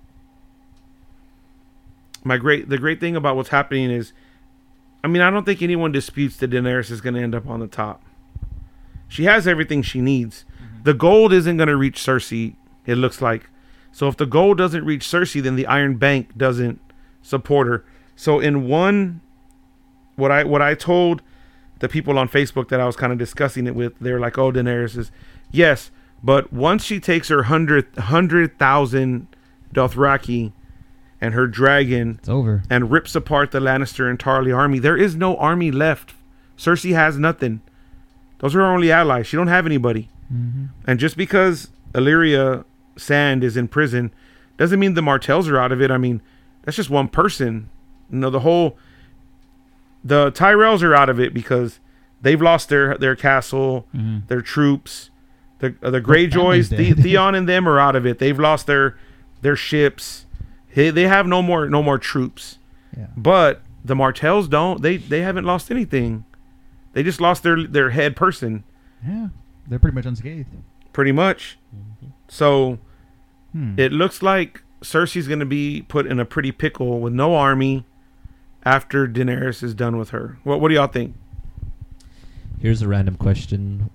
S3: great thing about what's happening is, I mean, I don't think anyone disputes that Daenerys is going to end up on the top. She has everything she needs. The gold isn't going to reach Cersei, it looks like. So if the gold doesn't reach Cersei, then the Iron Bank doesn't support her. So in what I told the people on Facebook that I was kind of discussing it with, they were like, "Oh, Daenerys is." Yes, but once she takes her 100,000 Dothraki and her dragon
S5: It's over.
S3: and rips apart the Lannister and Tarly army, there is no army left. Cersei has nothing. Those are her only allies. She don't have anybody.
S5: Mm-hmm.
S3: And just because Illyria Sand is in prison doesn't mean the Martells are out of it. I mean, that's just one person. You know, the Tyrells are out of it because they've lost their castle, their troops. The Greyjoys,
S5: family's dead.
S3: Theon and them are out of it. They've lost their ships. They have no more troops.
S5: Yeah.
S3: But the Martells don't. They haven't lost anything. They just lost their head person,
S5: Yeah. They're pretty much unscathed.
S3: pretty much. So
S5: Hmm.
S3: it looks like Cersei's going to be put in a pretty pickle with no army after Daenerys is done with her. What do y'all think?
S4: Here's a random question.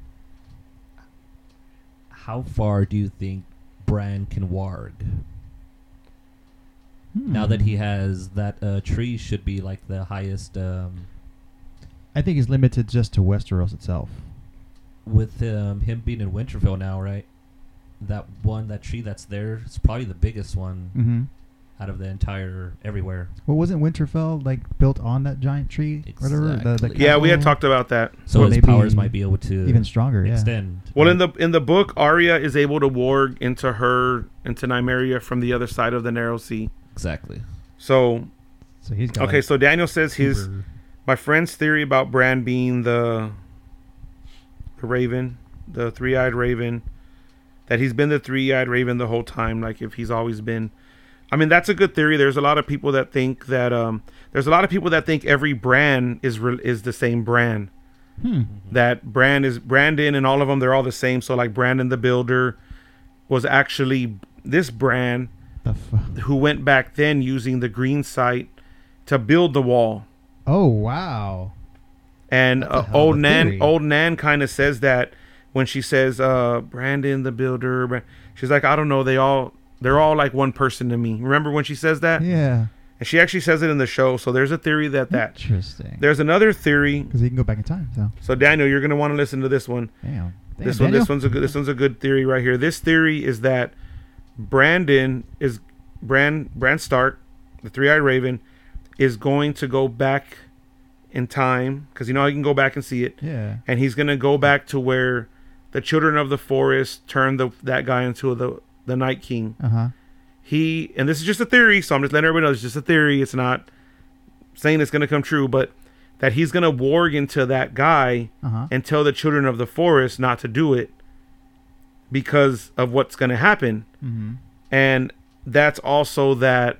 S4: How far do you think Bran can warg? Now that he has that tree should be like the highest
S5: I think he's limited just to Westeros itself.
S4: with him being in Winterfell now, right? That tree that's there is probably the biggest one
S5: Mm-hmm.
S4: out of the entire everywhere.
S5: Well, wasn't Winterfell like built on that giant tree? Whatever.
S4: Exactly.
S3: Yeah, we had
S5: castle?
S3: talked about that.
S4: So
S5: Or
S4: his
S5: maybe
S4: powers might be able to
S5: even stronger. Yeah.
S4: extend.
S3: Well,
S4: right?
S3: in the book, Arya is able to warg into Nymeria from the other side of the Narrow Sea.
S4: Exactly.
S3: So
S5: So he's got.
S3: okay, so Daniel says
S5: super-
S3: my friend's theory about Bran being the Raven, the three-eyed Raven, that he's been the three-eyed Raven the whole time, like if he's always been. I mean, that's a good theory. There's a lot of people that think that every Bran is the same Bran. That Bran is Brandon and all of them, they're all the same. So like Brandon the Builder was actually this Bran
S5: The fu-
S3: who went back then using the green site to build the wall.
S5: Oh wow.
S3: And
S5: That's a hell of a theory.
S3: old Nan kind of says that when she says Brandon the Builder, she's like, I don't know, they're all like one person to me. Remember when she says that?
S5: Yeah.
S3: And she actually says it in the show. So there's a theory that
S5: Interesting.
S3: there's another theory.
S5: Because he can go back in time. So
S3: So Daniel, you're gonna want to listen to this one.
S5: damn.
S3: This
S5: Daniel.
S3: one's a good theory right here. This theory is that Bran Stark, the three-eyed Raven, is going to go back in time because you know he can go back and see it,
S5: Yeah.
S3: and he's gonna go back to where the Children of the Forest turned that guy into the Night King.
S5: Uh-huh.
S3: And this is just a theory, so I'm just letting everybody know it's just a theory. It's not saying it's gonna come true, but that he's gonna warg into that guy
S5: Uh-huh.
S3: and tell the Children of the Forest not to do it because of what's gonna happen.
S5: Mm-hmm.
S3: And that's also that's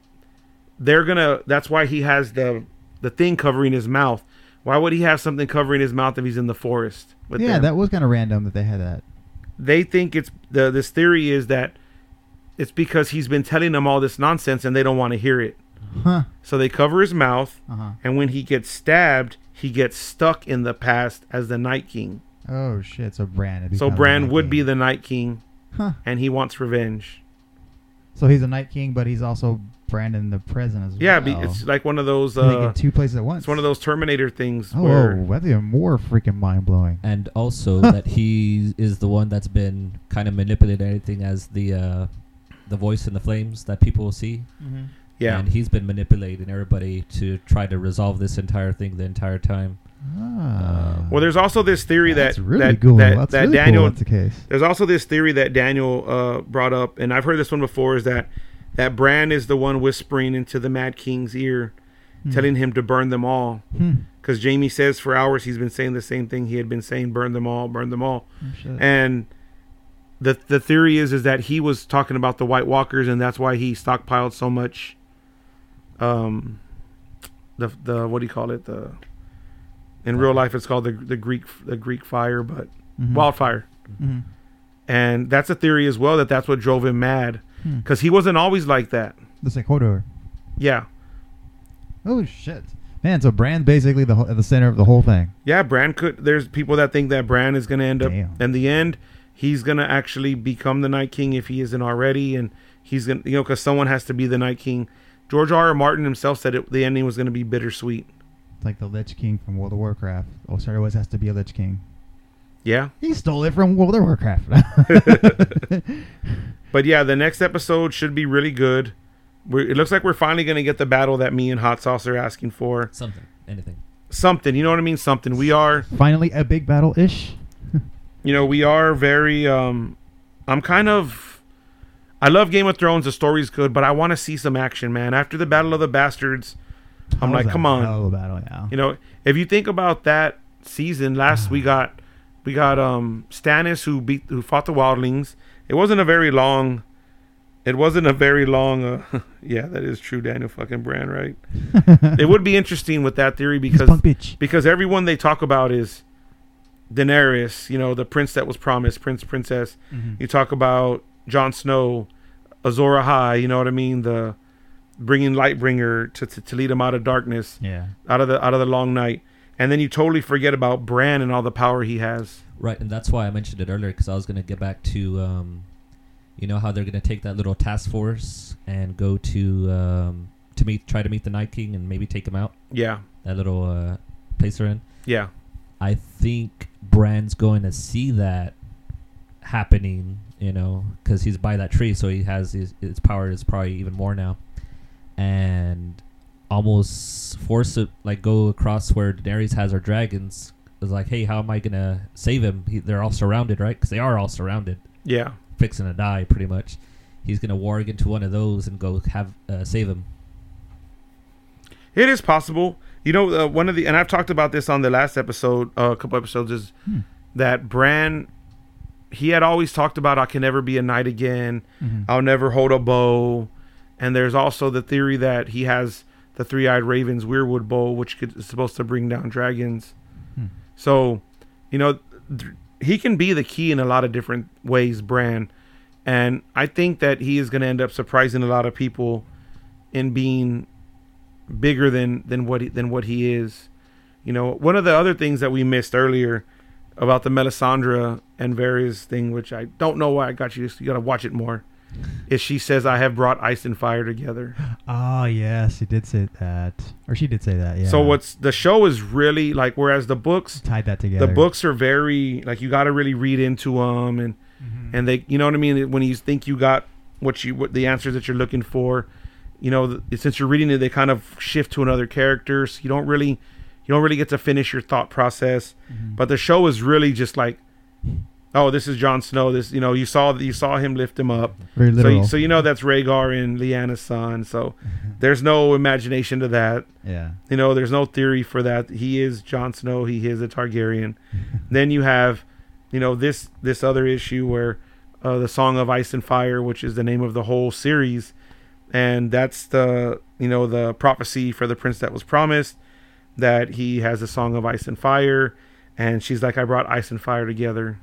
S3: why he has the thing covering his mouth. Why would he have something covering his mouth if he's in the forest with
S5: Yeah,
S3: them?
S5: that was kind of random that they had that.
S3: They think it's this theory is that it's because he's been telling them all this nonsense and they don't want to hear it.
S5: Huh.
S3: So they cover his mouth,
S5: Uh-huh.
S3: and when he gets stabbed, he gets stuck in the past as the Night King.
S5: Oh shit! So Bran.
S3: So Bran would be the Night King,
S5: Huh.
S3: and he wants revenge.
S5: So he's a Night King, but he's also Brandon the Present as
S3: Yeah,
S5: well.
S3: it's like one of those.
S5: He can get two places at once.
S3: It's one of those Terminator things.
S5: Oh,
S3: where
S5: that's even more freaking mind blowing.
S4: And also that he is the one that's been kind of manipulating everything as the voice in the flames that people will see.
S3: yeah,
S4: And he's been manipulating everybody to try to resolve this entire thing the entire time.
S5: Ah.
S3: well, there's also this theory
S5: That's
S3: that
S5: really
S3: that
S5: cool.
S3: that,
S5: That's
S3: that
S5: really
S3: Daniel.
S5: cool. That's the case.
S3: There's also this theory that Daniel brought up, and I've heard this one before. Is that that Bran is the one whispering into the Mad King's ear, telling him to burn them all. Because Jaime says for hours he's been saying the same thing he had been saying: burn them all, burn them all.
S5: Oh, shit.
S3: And the theory is that he was talking about the White Walkers, and that's why he stockpiled so much. The what do you call it? In real life it's called the Greek fire, but wildfire.
S5: Mhm.
S3: And that's a theory as well, that's what drove him mad, because he wasn't always like that.
S5: That's like Hodor.
S3: Yeah.
S5: Oh shit, man! So Bran's basically at the center of the whole thing.
S3: Yeah, Bran could. There's people that think that Bran is going to end up
S5: Damn.
S3: in the end. He's going to actually become the Night King if he isn't already, and he's going to, because someone has to be the Night King. George R.R. Martin himself said the ending was going to be bittersweet.
S5: It's like the Lich King from World of Warcraft. Oh, sorry, always has to be a Lich King.
S3: Yeah.
S5: He stole it from World of Warcraft.
S3: But yeah, the next episode should be really good. It looks like we're finally going to get the battle that me and Hot Sauce are asking for. Something, you know what I mean? Something. We are...
S5: Finally a big battle-ish.
S3: We are very... I'm kind of... I love Game of Thrones. The story's good, but I want to see some action, man. After the Battle of the Bastards, I'm like, come on.
S5: Hell of a battle, yeah.
S3: If you think about that season, we got Stannis who fought the Wildlings. It wasn't a very long... yeah, that is true, Daniel fucking Brand, right? It would be interesting with that theory because everyone they talk about is Daenerys, the prince that was promised, princess. You talk about Jon Snow, Azor Ahai, you know what I mean? The bringing Lightbringer to lead him out of darkness, out of the long night. And then you totally forget about Bran and all the power he has.
S4: Right, and that's why I mentioned it earlier, because I was going to get back to... how they're going to take that little task force and go to try to meet the Night King and maybe take him out.
S3: Yeah.
S4: That little place they're in.
S3: Yeah.
S4: I think Bran's going to see that happening, because he's by that tree, so he has his power is probably even more now. And almost force it, go across where Daenerys has her dragons. It's like, hey, how am I going to save him? They're all surrounded, right? Because they are all surrounded.
S3: Yeah.
S4: Fixing to die, pretty much. He's gonna warg into one of those and go save him.
S3: It is possible. One of the, and I've talked about this on the last episode, a couple episodes, is that Bran, he had always talked about, I can never be a knight again. I'll never hold a bow. And there's also the theory that he has the three-eyed raven's weirwood bow, which is supposed to bring down dragons. So, he can be the key in a lot of different ways, Bran. And I think that he is going to end up surprising a lot of people in being bigger than what he is. One of the other things that we missed earlier about the Melisandre and Varys thing, which I don't know why I got you got to watch it more, is she says, I have brought ice and fire together.
S5: Oh, yes, he did say that. Or she did say that, yeah.
S3: So the show is really, whereas the books...
S5: Tied that together.
S3: The books are very, you got to really read into them, and they, you know what I mean? When you think you got what the answers that you're looking for, since you're reading it, they kind of shift to another character, so you don't really get to finish your thought process. But the show is really just oh, this is Jon Snow. This, you saw him lift him up.
S5: Very literal.
S3: So that's Rhaegar and Lyanna's son. So there's no imagination to that.
S5: Yeah.
S3: There's no theory for that. He is Jon Snow. He is a Targaryen. Then you have, this other issue where the Song of Ice and Fire, which is the name of the whole series, and that's the the prophecy for the prince that was promised, that he has a Song of Ice and Fire, and she's like, I brought ice and fire together.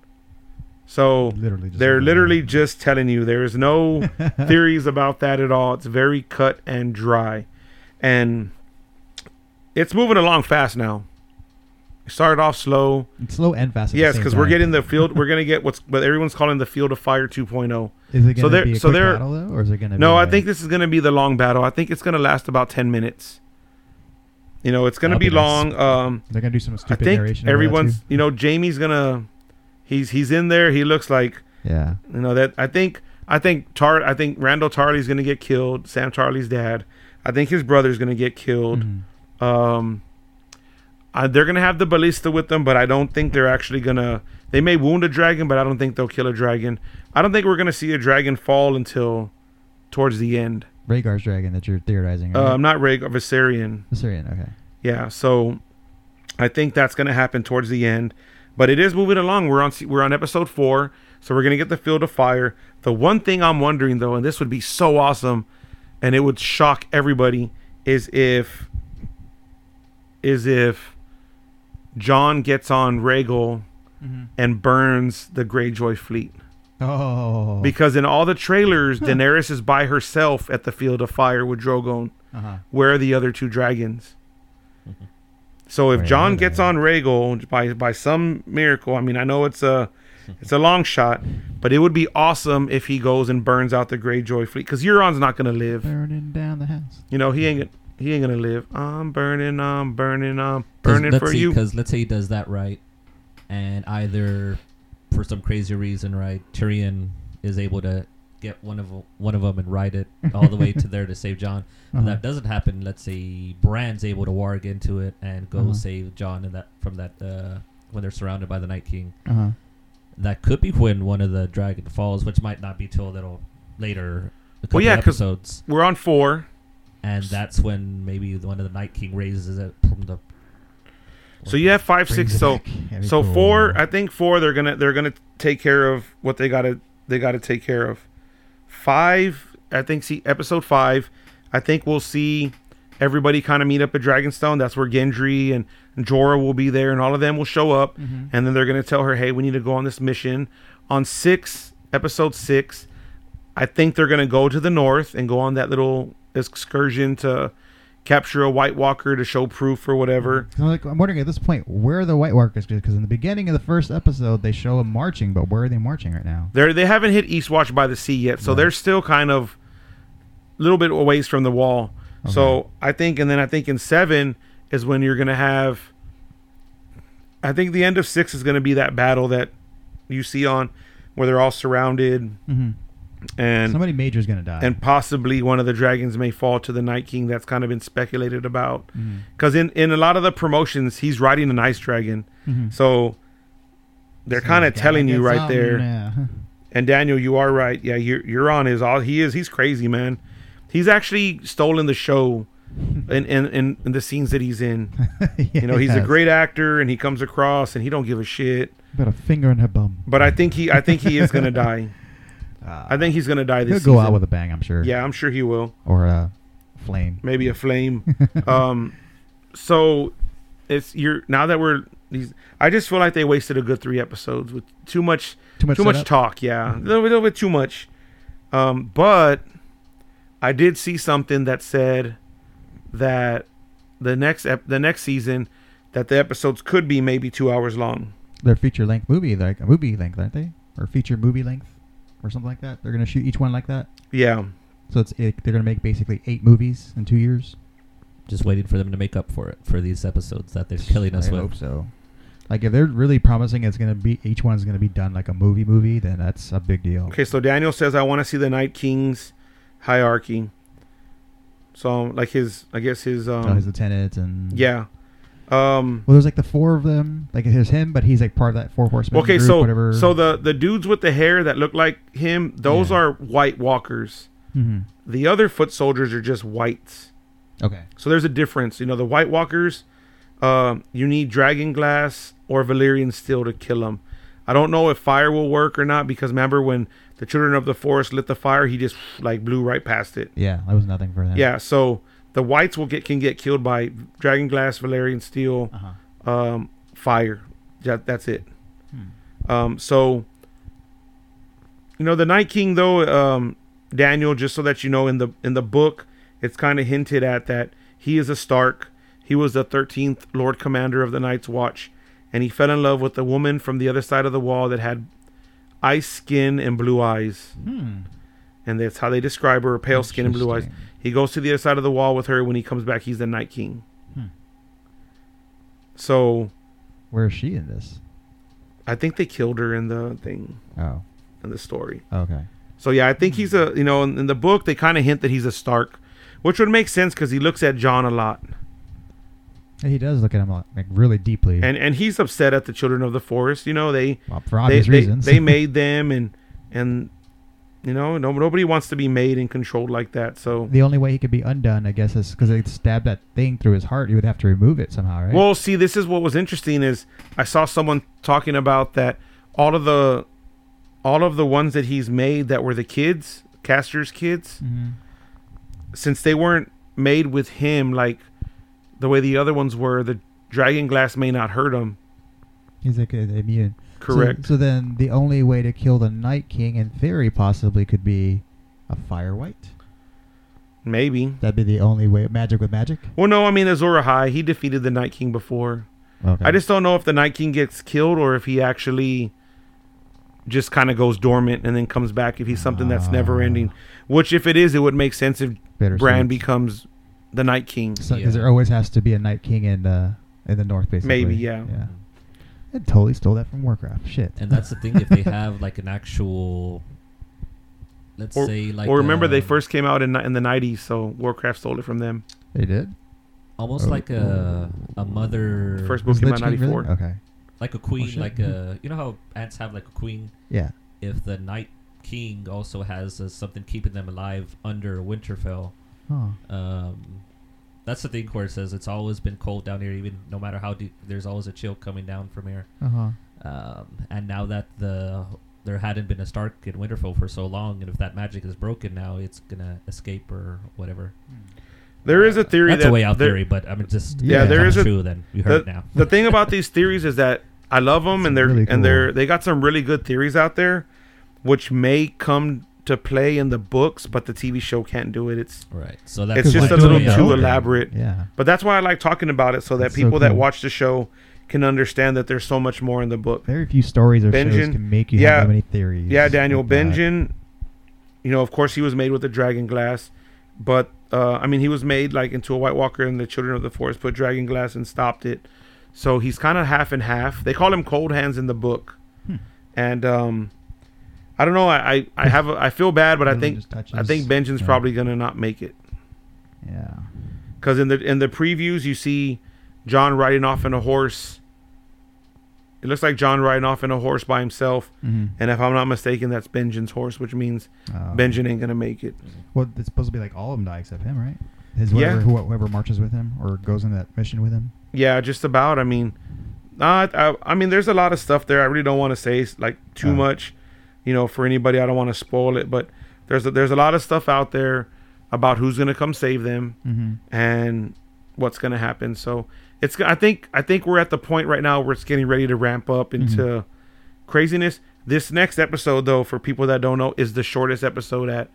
S3: So they're literally just telling you. There is no theories about that at all. It's very cut and dry. And it's moving along fast now. It started off slow.
S5: It's slow and fast.
S3: Yes, because we're getting the field. We're going to get what everyone's calling the Field of Fire 2.0.
S5: Is it going to be a quick battle, though? Or is it going to be...
S3: No, I think this is going to be the long battle. I think it's going to last about 10 minutes. It's going to be long.
S5: They're going to do some stupid narration.
S3: Everyone's... Jaime's going to... He's in there. He looks like, that I think Randall Tarley's gonna get killed. Sam Tarley's dad. I think his brother's gonna get killed. They're gonna have the ballista with them, but I don't think they're actually gonna. They may wound a dragon, but I don't think they'll kill a dragon. I don't think we're gonna see a dragon fall until towards the end.
S5: Rhaegar's dragon that you're theorizing. Right?
S3: Not Rhaegar, Viserion.
S5: Viserion. Okay.
S3: Yeah, so I think that's going to happen towards the end, but it is moving along. We're on episode 4, so we're going to get the Field of Fire. The one thing I'm wondering though, and this would be so awesome, and it would shock everybody, is if Jon gets on Rhaegal and burns the Greyjoy fleet.
S5: Oh.
S3: Because in all the trailers, Daenerys is by herself at the Field of Fire with Drogon. Where are the other 2 dragons? So if
S5: Where
S3: Jon
S5: are
S3: gets
S5: they?
S3: on Rhaegal by some miracle, I mean, I know it's a long shot, but it would be awesome if he goes and burns out the Greyjoy fleet. Because Euron's not gonna live.
S5: Burning down the house.
S3: You know, he ain't gonna live. I'm burning for you.
S4: Because let's say he does that right, and either for some crazy reason, right, Tyrion is able to get one of them and ride it all the way to there to save Jon. If that doesn't happen, let's say Bran's able to warg into it and go save Jon from that when they're surrounded by the Night King. That could be when one of the dragon falls, which might not be till a little later. A couple episodes.
S3: We're on 4.
S4: And that's when maybe one of the Night King raises it from the.
S3: So you have 5, 6. So 4. I think 4. They're gonna take care of what they gotta take care of. 5. I think episode 5. I think we'll see everybody kind of meet up at Dragonstone. That's where Gendry and Jorah will be there, and all of them will show up. And then they're gonna tell her, "Hey, we need to go on this mission." On 6, episode 6, I think they're gonna go to the north and go on that little excursion to capture a White Walker to show proof or whatever.
S5: I'm wondering at this point, where are the White Walkers? Because in the beginning of the first episode, they show them marching, but where are they marching right now?
S3: They haven't hit Eastwatch by the Sea yet, so they're still kind of a little bit away from the wall.
S5: Okay.
S3: So I think in 7 is when you're going to have, I think the end of 6 is going to be that battle that you see on where they're all surrounded. And
S5: somebody major is going to die.
S3: And possibly one of the dragons may fall to the Night King. That's kind of been speculated about. Because in a lot of the promotions, he's riding an ice dragon. So they're kind of telling you right there.
S5: Yeah.
S3: And Daniel, you are right. Yeah, Euron is all he is. He's crazy, man. He's actually stolen the show in the scenes that he's in.
S5: Yeah,
S3: you know, he's a great actor, and he comes across, and he don't give a shit.
S5: Got a finger in her bum.
S3: But I think he is gonna die. I think he's gonna die this
S5: He'll
S3: season.
S5: go out with a bang, I'm sure.
S3: Yeah, I'm sure he will.
S5: Or a flame.
S3: Maybe a flame. So now that I just feel like they wasted a good 3 episodes with too much talk. Yeah, a little bit too much. But I did see something that said that the next season that the episodes could be maybe 2 hours long.
S5: They're feature length movie, like a movie length, aren't they? Or feature movie length, or something like that. They're gonna shoot each one like that.
S3: Yeah.
S5: So they're gonna make basically 8 movies in 2 years.
S4: Just waiting for them to make up for it for these episodes that they're killing us
S5: I
S4: with.
S5: hope so. Like if they're really promising it's gonna be each one's gonna be done like a movie, then that's a big deal.
S3: Okay, so Daniel says I want to see the Night King's hierarchy. So like his
S5: his lieutenants and
S3: yeah.
S5: Well, there's like the 4 of them. Like there's him, but he's like part of that 4 horsemen.
S3: Okay,
S5: group,
S3: so
S5: whatever.
S3: so the dudes with the hair that look like him, those are White Walkers. The other foot soldiers are just whites.
S5: Okay.
S3: So there's a difference. You know, the White Walkers, you need dragon glass or Valyrian steel to kill them. I don't know if fire will work or not, because remember when the Children of the Forest lit the fire, he just like blew right past it.
S5: Yeah, that was nothing for them.
S3: Yeah, so the whites can get killed by dragon glass, Valyrian steel, fire. That's it. So you know, the Night King though, Daniel, just so that you know, in the book, it's kind of hinted at that he is a Stark. He was the 13th Lord Commander of the Night's Watch, and he fell in love with a woman from the other side of the wall that had ice skin and blue eyes. And that's how they describe her, pale skin and blue eyes. He goes to the other side of the wall with her. When he comes back, he's the Night King. So
S5: where is she in this?
S3: I think they killed her in the thing.
S5: Oh.
S3: In the story.
S5: Okay.
S3: So yeah, I think he's a, you know, in the book they kind of hint that he's a Stark, which would make sense because he looks at Jon a lot.
S5: And he does look at him like really deeply.
S3: And he's upset at the Children of the Forest. You know,
S5: for obvious reasons.
S3: They made them, and you You know, nobody wants to be made and controlled like that. So,
S5: The only way he could be undone, I guess, is because they stabbed that thing through his heart. You would have to remove it somehow, right?
S3: well, see, this is what was interesting is I saw someone talking about that all of the ones that he's made that were the kids, Castor's kids,
S5: Mhm.
S3: since they weren't made with him like the way the other ones were, the dragon glass may not hurt him.
S5: He's like immune.
S3: Correct.
S5: So then the only way to kill the Night King, in theory, possibly could be a Fire White.
S3: Maybe.
S5: That'd be the only way. Magic with magic.
S3: Well, no, I mean Azor Ahai, he defeated the Night King before.
S5: Okay.
S3: I just don't know if the Night King gets killed or if he actually just kind of goes dormant and then comes back if he's something that's never ending. Which, if it is, it would make sense if
S5: Bittersweet.
S3: Bran becomes the Night King.
S5: Because
S4: Yeah.
S5: there always has to be a Night King in the North, basically.
S3: Maybe, yeah.
S5: Yeah. I totally stole that from Warcraft. Shit.
S4: And that's the thing. If they have like an actual, let's
S3: Or,
S4: say like,
S3: or remember, they first came out in the 90s, so Warcraft stole it from them.
S5: They did.
S4: almost
S5: Oh.
S4: like a mother,
S3: First book
S5: Was
S3: came
S5: Lich
S3: out
S5: King really?
S3: 94.
S5: Okay.
S4: like a queen,
S5: shit.
S4: like a you know how ants have like a queen.
S5: Yeah.
S4: If the Night King also has something keeping them alive under Winterfell,
S5: Huh.
S4: that's the thing where it says it's always been cold down here, even no matter how deep. There's always a chill coming down from here.
S5: Uh-huh.
S4: And now that there hadn't been a Stark in Winterfell for so long, and if that magic is broken now, it's gonna escape or whatever.
S3: There is a theory
S4: That's
S3: that
S4: a way out
S3: there-
S4: theory, but I mean, just
S5: Yeah,
S4: if
S3: there
S4: it's
S3: is a-
S4: true. Then you heard it now.
S3: The thing about these theories is that I love them, and they're
S5: really
S3: and
S5: cool.
S3: they got some really good theories out there, which may come to play in the books, but the TV show can't do it. It's
S4: Right. So that's
S3: it's just
S4: why
S3: a little
S4: yeah,
S3: too
S4: okay.
S3: elaborate.
S5: Yeah.
S3: But that's why I like talking about it, so that
S5: That's so
S3: people that
S5: cool.
S3: watch the show can understand that there's so much more in the book.
S5: Very few stories or shows
S3: Benjen-
S5: can make you
S3: yeah.
S5: have that many theories.
S3: Yeah, Daniel
S5: like that.
S3: Benjen, you know, of course he was made with the dragon glass, but I mean he was made like into a White Walker, and the Children of the Forest put dragon glass and stopped it. So he's kind of half and half. They call him Cold Hands in the book, and I don't know. I feel bad, but I
S5: Really
S3: think
S5: just touches-
S3: Benjen's
S5: yeah.
S3: probably gonna not make it,
S5: Yeah.
S3: because in the previews you see John riding off in a horse. It looks like John riding off in a horse by himself,
S5: Mm-hmm.
S3: and if I'm not mistaken, that's Benjen's horse, which means Benjen ain't gonna make it.
S5: Well, it's supposed to be like all of them die except him, right? His
S3: Yeah.
S5: whoever marches with him or goes in that mission with him.
S3: Yeah, just about. I mean, I mean, there's a lot of stuff there. I really don't want to say like too much, you know, for anybody. I don't want to spoil it, but there's a lot of stuff out there about who's gonna come save them
S5: Mm-hmm.
S3: and what's gonna happen. So it's I think we're at the point right now where it's getting ready to ramp up into craziness. This next episode, though, for people that don't know, is the shortest episode at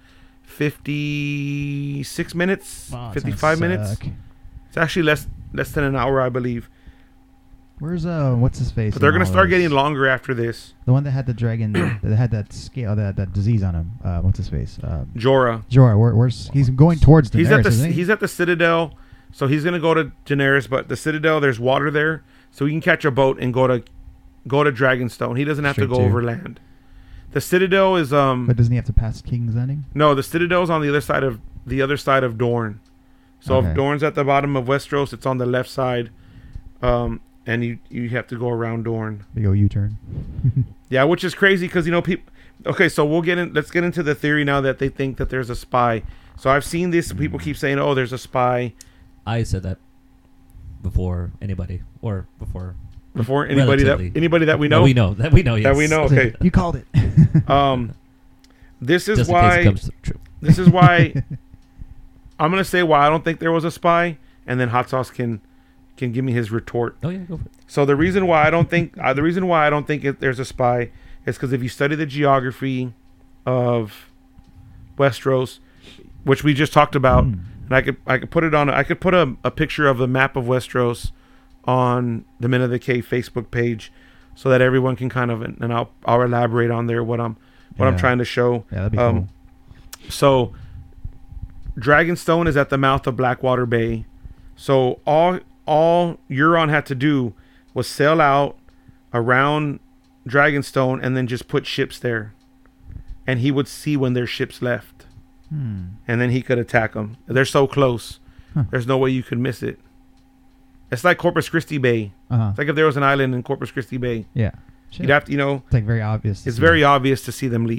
S3: 56 minutes, 55 minutes. It's actually less than an hour, I believe.
S5: Where's what's his face?
S3: But they're
S5: in
S3: gonna
S5: all
S3: start
S5: this?
S3: getting longer after this.
S5: The one that had the dragon, that had that scale, that disease on him. What's his face?
S3: Jorah.
S5: Jorah. Where's he's going towards Daenerys?
S3: He's at
S5: isn't he?
S3: he's at the Citadel, so he's gonna go to Daenerys. But the Citadel, there's water there, so he can catch a boat and go to Dragonstone. He doesn't have to
S5: Straight
S3: go
S5: to.
S3: over land. The Citadel is
S5: But doesn't he have to pass King's Landing?
S3: no, the Citadel's on the other side of Dorne. So
S5: Okay.
S3: if Dorne's at the bottom of Westeros, it's on the left side, and you have to go around Dorne.
S5: Big old U-turn.
S3: Yeah, which is crazy because people. Okay, so let's get into the theory now that they think that there's a spy. So I've seen this. People keep saying, "Oh, there's a spy."
S4: I said that before anybody, or before
S3: Before anybody
S4: Relatively.
S3: that we know.
S4: that we know, yes.
S3: That we know. Okay.
S5: You called it.
S3: This is
S4: Just in case it
S3: why.
S4: comes true.
S3: This is why. I'm gonna say why I don't think there was a spy, and then Hot Sauce can give me his retort.
S4: Oh yeah, go for it.
S3: So the reason why I don't think there's a spy is because if you study the geography of Westeros, which we just talked about, and I could put it on. I could put a picture of the map of Westeros on the Men of the Cave Facebook page, so that everyone can kind of, and I'll elaborate on there what I'm trying to show.
S5: Yeah, that'd be cool.
S3: So Dragonstone is at the mouth of Blackwater Bay. So all Euron had to do was sail out around Dragonstone and then just put ships there. And he would see when their ships left. And then he could attack them. They're so close.
S5: Huh.
S3: There's no way you could miss it. It's like Corpus Christi Bay.
S5: Uh-huh.
S3: It's like if there was an island in Corpus Christi Bay.
S5: Yeah. Shit.
S3: You'd have to,
S5: It's like very obvious.
S3: it's very obvious to see them leave.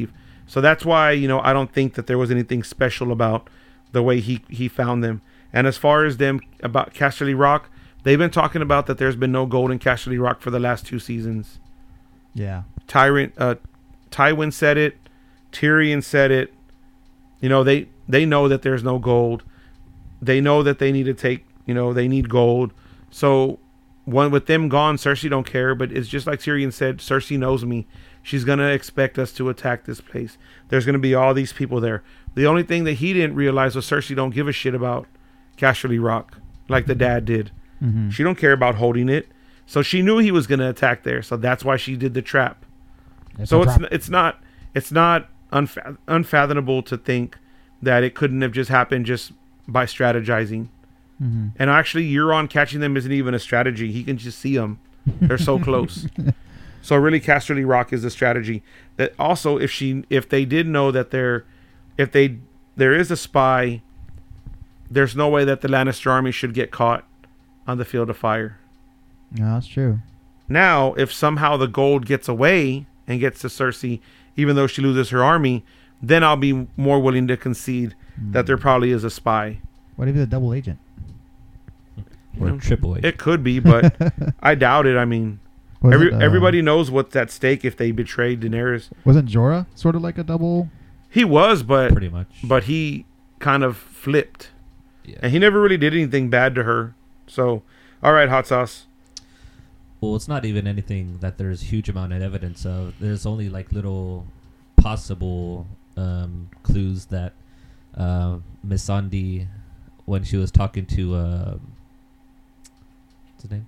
S3: So that's why, I don't think that there was anything special about the way he found them. And as far as them about Casterly Rock, they've been talking about that there's been no gold in Casterly Rock for the last 2 seasons.
S5: Yeah.
S3: Tywin said it. Tyrion said it. They know that there's no gold. They know that they need to take, they need gold. So with them gone, Cersei don't care. But it's just like Tyrion said, Cersei knows me. She's going to expect us to attack this place. There's going to be all these people there. The only thing that he didn't realize was Cersei don't give a shit about Casterly Rock like the dad did.
S5: Mm-hmm.
S3: She don't care about holding it. So she knew he was going to attack there. So that's why she did the trap. It's not unfathomable to think that it couldn't have just happened just by strategizing.
S5: Mm-hmm.
S3: And actually, Euron catching them isn't even a strategy. He can just see them. They're so close. So really, Casterly Rock is a strategy. That also, if they did know that there is a spy, there's no way that the Lannister army should get caught on the field of fire.
S5: No, that's true.
S3: Now, if somehow the gold gets away and gets to Cersei, even though she loses her army, then I'll be more willing to concede that there probably is a spy.
S5: What if he's a double agent?
S4: Or triple agent.
S3: It could be, but I doubt it. I mean, everybody knows what's at stake if they betrayed Daenerys.
S5: Wasn't Jorah sort of like a double?
S3: He was, but
S4: Pretty much.
S3: But he kind of flipped,
S4: Yeah.
S3: and he never really did anything bad to her. So, all right, hot sauce.
S4: Well, it's not even anything that there's huge amount of evidence of. There's only like little possible clues that Missandei, when she was talking to what's his name?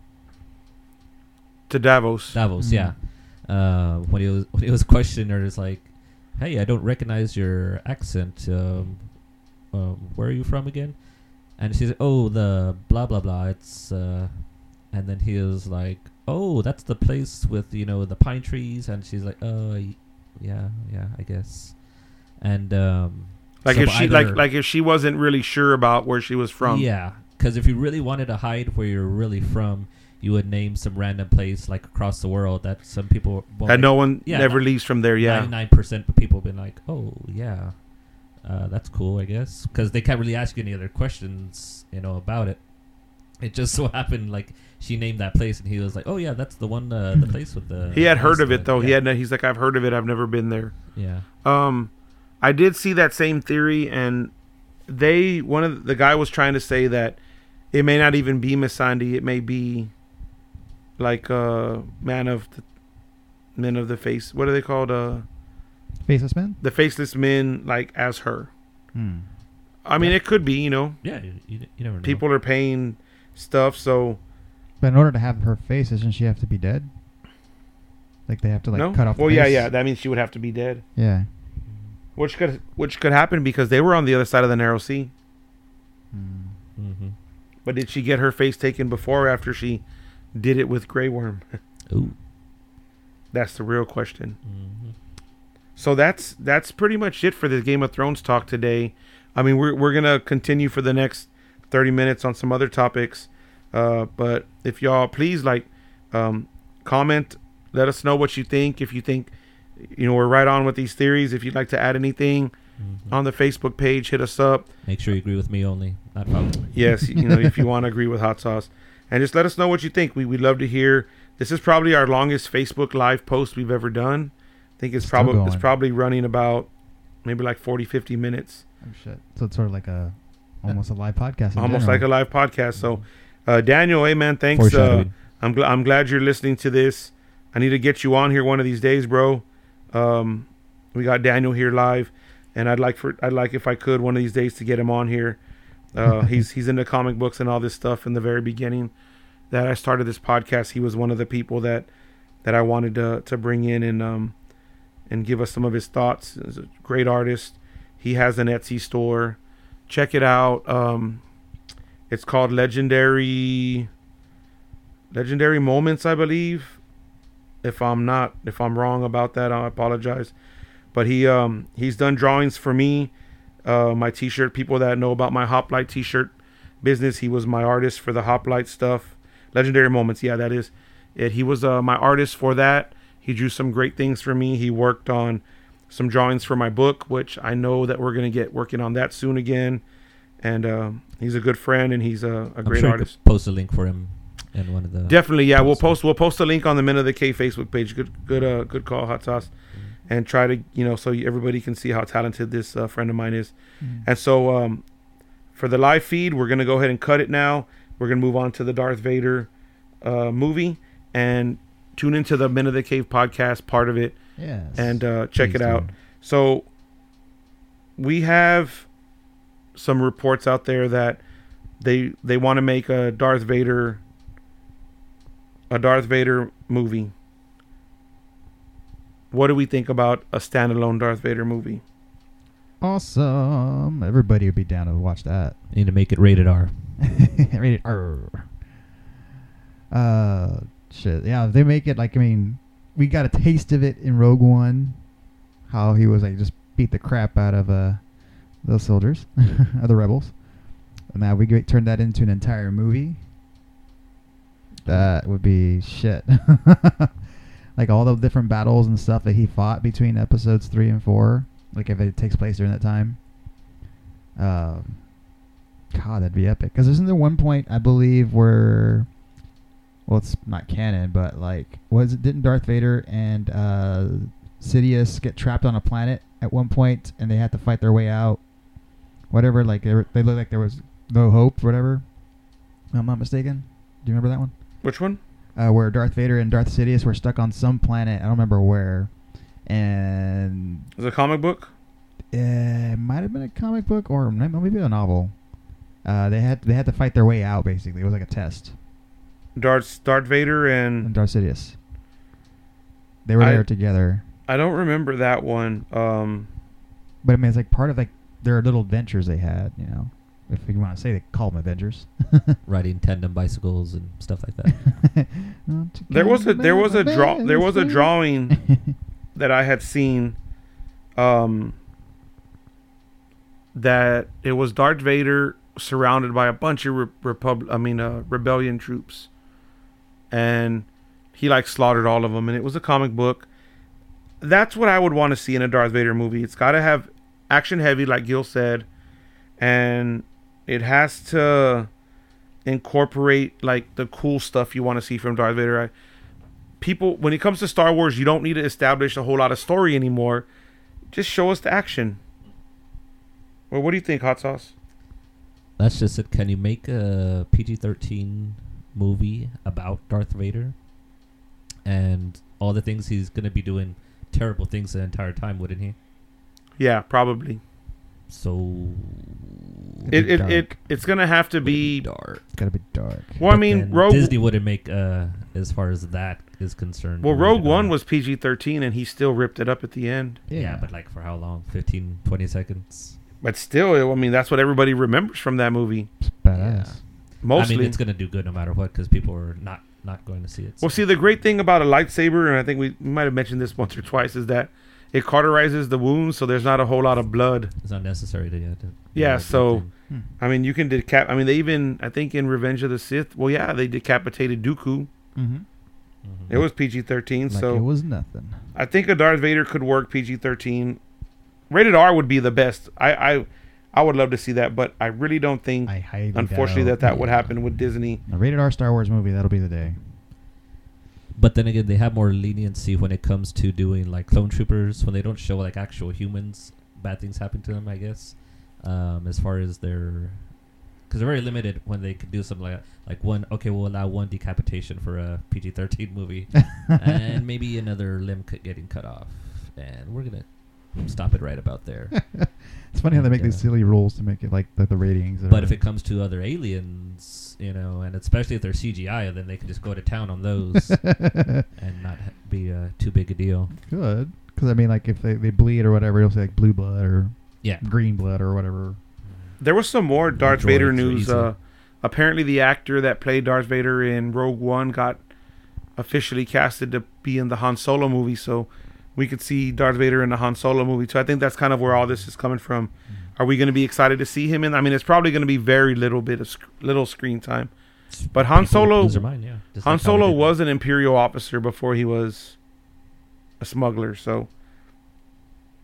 S3: To Davos.
S4: Davos, yeah. When he was questioning her, it's like, "Hey, I don't recognize your accent. Where are you from again?" And she's like, "Oh, the blah blah blah. It's." And then he was like, "Oh, that's the place with the pine trees." And she's like, yeah, I guess." And
S3: Like
S4: so
S3: if she
S4: either-
S3: like if she wasn't really sure about where she was from.
S4: yeah, because if you really wanted to hide where you're really from, you would name some random place like across the world that some people
S3: That no one
S4: Yeah,
S3: ever leaves from there. Yeah.
S4: 99% of people have been like, "Oh yeah, that's cool, I guess," because they can't really ask you any other questions, about it. It just so happened like she named that place, and he was like, "Oh yeah, that's the one, the place with the."
S3: He had heard of
S4: house
S3: it though.
S4: yeah.
S3: He's like, I've heard of it. I've never been there.
S4: Yeah.
S3: I did see that same theory, and one of the guy was trying to say that it may not even be Missandei. It may be like men of the face. What are they called?
S5: Faceless Men?
S3: The faceless men, like as her.
S5: Hmm.
S3: I mean,
S4: Yeah.
S3: it could be.
S4: Yeah, you never know.
S3: People are paying stuff, so
S5: But in order to have her face, doesn't she have to be dead? Like they have to
S3: no.
S5: cut off.
S3: Well,
S5: the face?
S3: yeah. That means she would have to be dead,
S5: Yeah.
S3: which could happen because they were on the other side of the Narrow Sea.
S5: Hmm.
S4: Mm-hmm.
S3: But did she get her face taken before or after she did it with Grey Worm?
S4: Ooh.
S3: That's the real question.
S4: Mm-hmm.
S3: So that's pretty much it for the Game of Thrones talk today. I mean, we're gonna continue for the next 30 minutes on some other topics. But if y'all please comment, let us know what you think. If you think we're right on with these theories, if you'd like to add anything
S4: Mm-hmm.
S3: on the Facebook page, hit us up.
S4: Make sure you agree with me only, not Falcon.
S3: Yes, if you want to agree with Hot Sauce, and just let us know what you think. We'd love to hear. This is probably our longest Facebook Live post we've ever done. I think it's
S5: Still going.
S3: probably running about maybe like 40-50 minutes.
S5: Oh shit! So it's sort of like almost a live podcast.
S3: Almost like a live podcast. So, Daniel, hey man, thanks.
S4: Foreshadowing.
S3: I'm glad you're listening to this. I need to get you on here one of these days, bro. We got Daniel here live, and I'd like if I could one of these days to get him on here. He's into comic books and all this stuff. In the very beginning that I started this podcast, he was one of the people that I wanted to bring in and give us some of his thoughts. He's a great artist. He has an Etsy store. Check it out. It's called Legendary Moments, I believe. If I'm wrong about that, I apologize. But he's done drawings for me. My t-shirt, people that know about my Hoplite t-shirt business, he was my artist for the Hoplite stuff. Legendary Moments, yeah, that is it. He was my artist for that. He drew some great things for me. He worked on some drawings for my book, which I know that we're going to get working on that soon again. And he's a good friend, and he's a
S4: I'm
S3: great
S4: sure
S3: artist.
S4: You could post a link for him in one of the.
S3: Definitely, yeah.
S4: posts.
S3: We'll post a link on the Men of the K Facebook page. Good call, Hot Sauce, and try to so everybody can see how talented this friend of mine is. And so for the live feed, we're gonna go ahead and cut it now. We're gonna move on to the Darth Vader movie and tune into the Men of the Cave podcast part of it.
S5: Yes.
S3: And check
S5: Please
S3: it out.
S5: do.
S3: So we have some reports out there that they want to make a Darth Vader movie. What do we think about a standalone Darth Vader movie?
S5: Awesome. Everybody would be down to watch that.
S4: Need to make it rated R.
S5: Rated R. Shit. Yeah, if they make it we got a taste of it in Rogue One. How he was just beat the crap out of those soldiers, of the rebels. And now we could turn that into an entire movie. That would be shit. All the different battles and stuff that he fought between episodes 3 and 4. If it takes place during that time. God, that'd be epic. Because isn't there one point, I believe, where... Well, it's not canon, but didn't Darth Vader and Sidious get trapped on a planet at one point, and they had to fight their way out? Whatever, they looked like there was no hope, whatever. If I'm not mistaken. Do you remember that one?
S3: Which one?
S5: Where Darth Vader and Darth Sidious were stuck on some planet. I don't remember where. And
S3: Is it a comic book?
S5: it might have been a comic book or maybe a novel. They had to fight their way out. Basically, it was like a test.
S3: Darth Vader
S5: And
S3: and
S5: Darth Sidious. They were there together.
S3: I don't remember that one.
S5: But it's part of their little adventures they had. If you want to say, they call them adventures.
S4: Riding tandem bicycles and stuff like that.
S3: There was a drawing that I had seen. That it was Darth Vader surrounded by a bunch of rebellion troops, and he slaughtered all of them. And it was a comic book. That's what I would want to see in a Darth Vader movie. It's got to have action heavy, like Gil said, and it has to incorporate the cool stuff you want to see from Darth Vader. People, when it comes to Star Wars, you don't need to establish a whole lot of story anymore. Just show us the action. Well, what do you think, Hot Sauce?
S4: That's just it. Can you make a PG-13 movie about Darth Vader and all the things he's going to be doing, terrible things the entire time, wouldn't he?
S3: Yeah, probably.
S4: So
S3: It's gonna have to be
S4: dark.
S5: Gotta be dark.
S3: Well, I
S4: But
S3: mean,
S4: then Disney wouldn't make as far as that is concerned.
S3: Well, Rogue
S4: rated
S3: One
S4: R.
S3: was PG-13, and he still ripped it up at the end.
S4: Yeah, but for how long? 15, 20 seconds?
S3: But still, I mean, that's what everybody remembers from that movie.
S5: It's badass.
S3: Mostly.
S4: I mean, it's going to do good no matter what because people are not going to see it.
S3: Well, see, the great thing about a lightsaber, and I think we might have mentioned this once or twice, is that it cauterizes the wounds, so there's not a whole lot of blood.
S4: It's not necessary to
S3: Yeah,
S4: do
S3: so,
S4: anything.
S3: I mean, you can I mean, they even, I think in Revenge of the Sith, well, yeah, they decapitated Dooku.
S5: Mm-hmm.
S3: It was PG-13, so
S5: it was nothing.
S3: I think a Darth Vader could work PG-13. Rated R would be the best. I would love to see that, but I really don't think,
S5: I highly
S3: unfortunately,
S5: doubt.
S3: that would happen with Disney.
S5: A rated R Star Wars movie, that'll be the day.
S4: But then again, they have more leniency when it comes to doing clone troopers when they don't show actual humans. Bad things happen to them, I guess. As far as because they're very limited when they could do something like one. Okay, we'll allow one decapitation for a PG-13 movie, and maybe another limb getting cut off, and we're gonna stop it right about there.
S5: It's funny how they make
S4: And,
S5: these silly rules to make it the ratings.
S4: But if it comes to other aliens, and especially if they're CGI, then they can just go to town on those and not be too big a deal.
S5: Good. Because, I mean, if they bleed or whatever, you'll say blue blood or
S4: Yeah.
S5: green blood or whatever.
S3: There was some more Darth
S4: Droids
S3: Vader
S4: are
S3: news.
S4: easy.
S3: Apparently, the actor that played Darth Vader in Rogue One got officially casted to be in the Han Solo movie, so we could see Darth Vader in the Han Solo movie. So I think that's kind of where all this is coming from. Are we going to be excited to see him in? I mean, it's probably going to be very little bit of little screen time. But Han
S4: People
S3: Solo,
S4: lose their mind, yeah. Just
S3: Han
S4: like how we
S3: Solo
S4: did.
S3: was an Imperial officer before he was a smuggler. So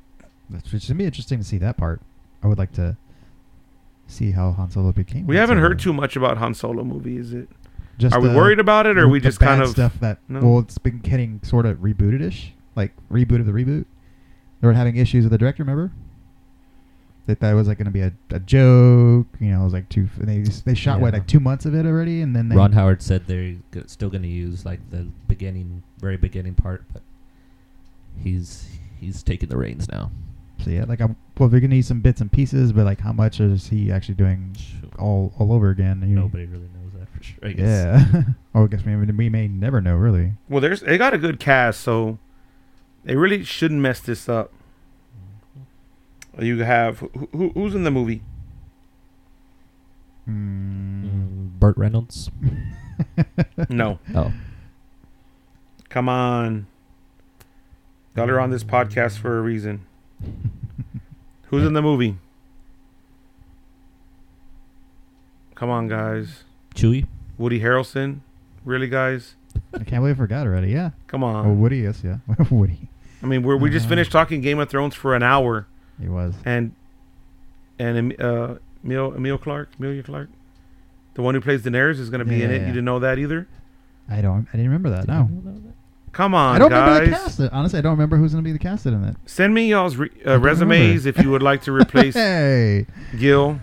S5: That's just gonna be interesting to see that part. I would like to see how Han Solo became.
S3: We
S5: Han
S3: haven't
S5: Solo.
S3: heard too much about Han Solo movie. Is it?
S5: Just
S3: Are we worried about it, or are we
S5: the
S3: just
S5: bad
S3: kind of
S5: stuff that?
S3: no?
S5: Well, it's been getting sort of rebooted-ish, like reboot of the reboot. They were having issues with the director. Remember? That was like going to be a joke. You know, it was like they shot
S4: Yeah.
S5: like 2 months of it already, and then
S4: Ron Howard said they're still going to use like the very beginning part, but he's taking the reins now.
S5: So yeah, like well, they're going to use some bits and pieces, but like how much is he actually doing all over again? You know?
S4: Nobody really knows that for sure. I guess.
S5: Yeah. Oh, I guess we may never know really.
S3: Well, they got a good cast, so they really shouldn't mess this up. You have who's in the movie?
S4: Burt Reynolds.
S3: No,
S4: Oh,
S3: come on. Got her on this podcast for a reason. Who's in the movie? Come on, guys.
S4: Chewie.
S3: Woody Harrelson? Really, guys?
S5: I can't believe I forgot already. Yeah.
S3: Come
S5: Oh,
S3: on.
S5: Woody. Yes, yeah. Woody.
S3: I mean, we just finished talking Game of Thrones for an hour,
S5: He was.
S3: and Emilia Clarke, the one who plays Daenerys, is going to be in it.
S5: Yeah.
S3: You didn't know that either?
S5: I didn't remember that. No.
S3: Come on,
S5: I don't remember the
S3: guys.
S5: cast. Honestly, I don't remember who's going to be the casted in it.
S3: Send me y'all's
S5: don't
S3: resumes if you would like to replace
S5: Hey.
S3: Gil.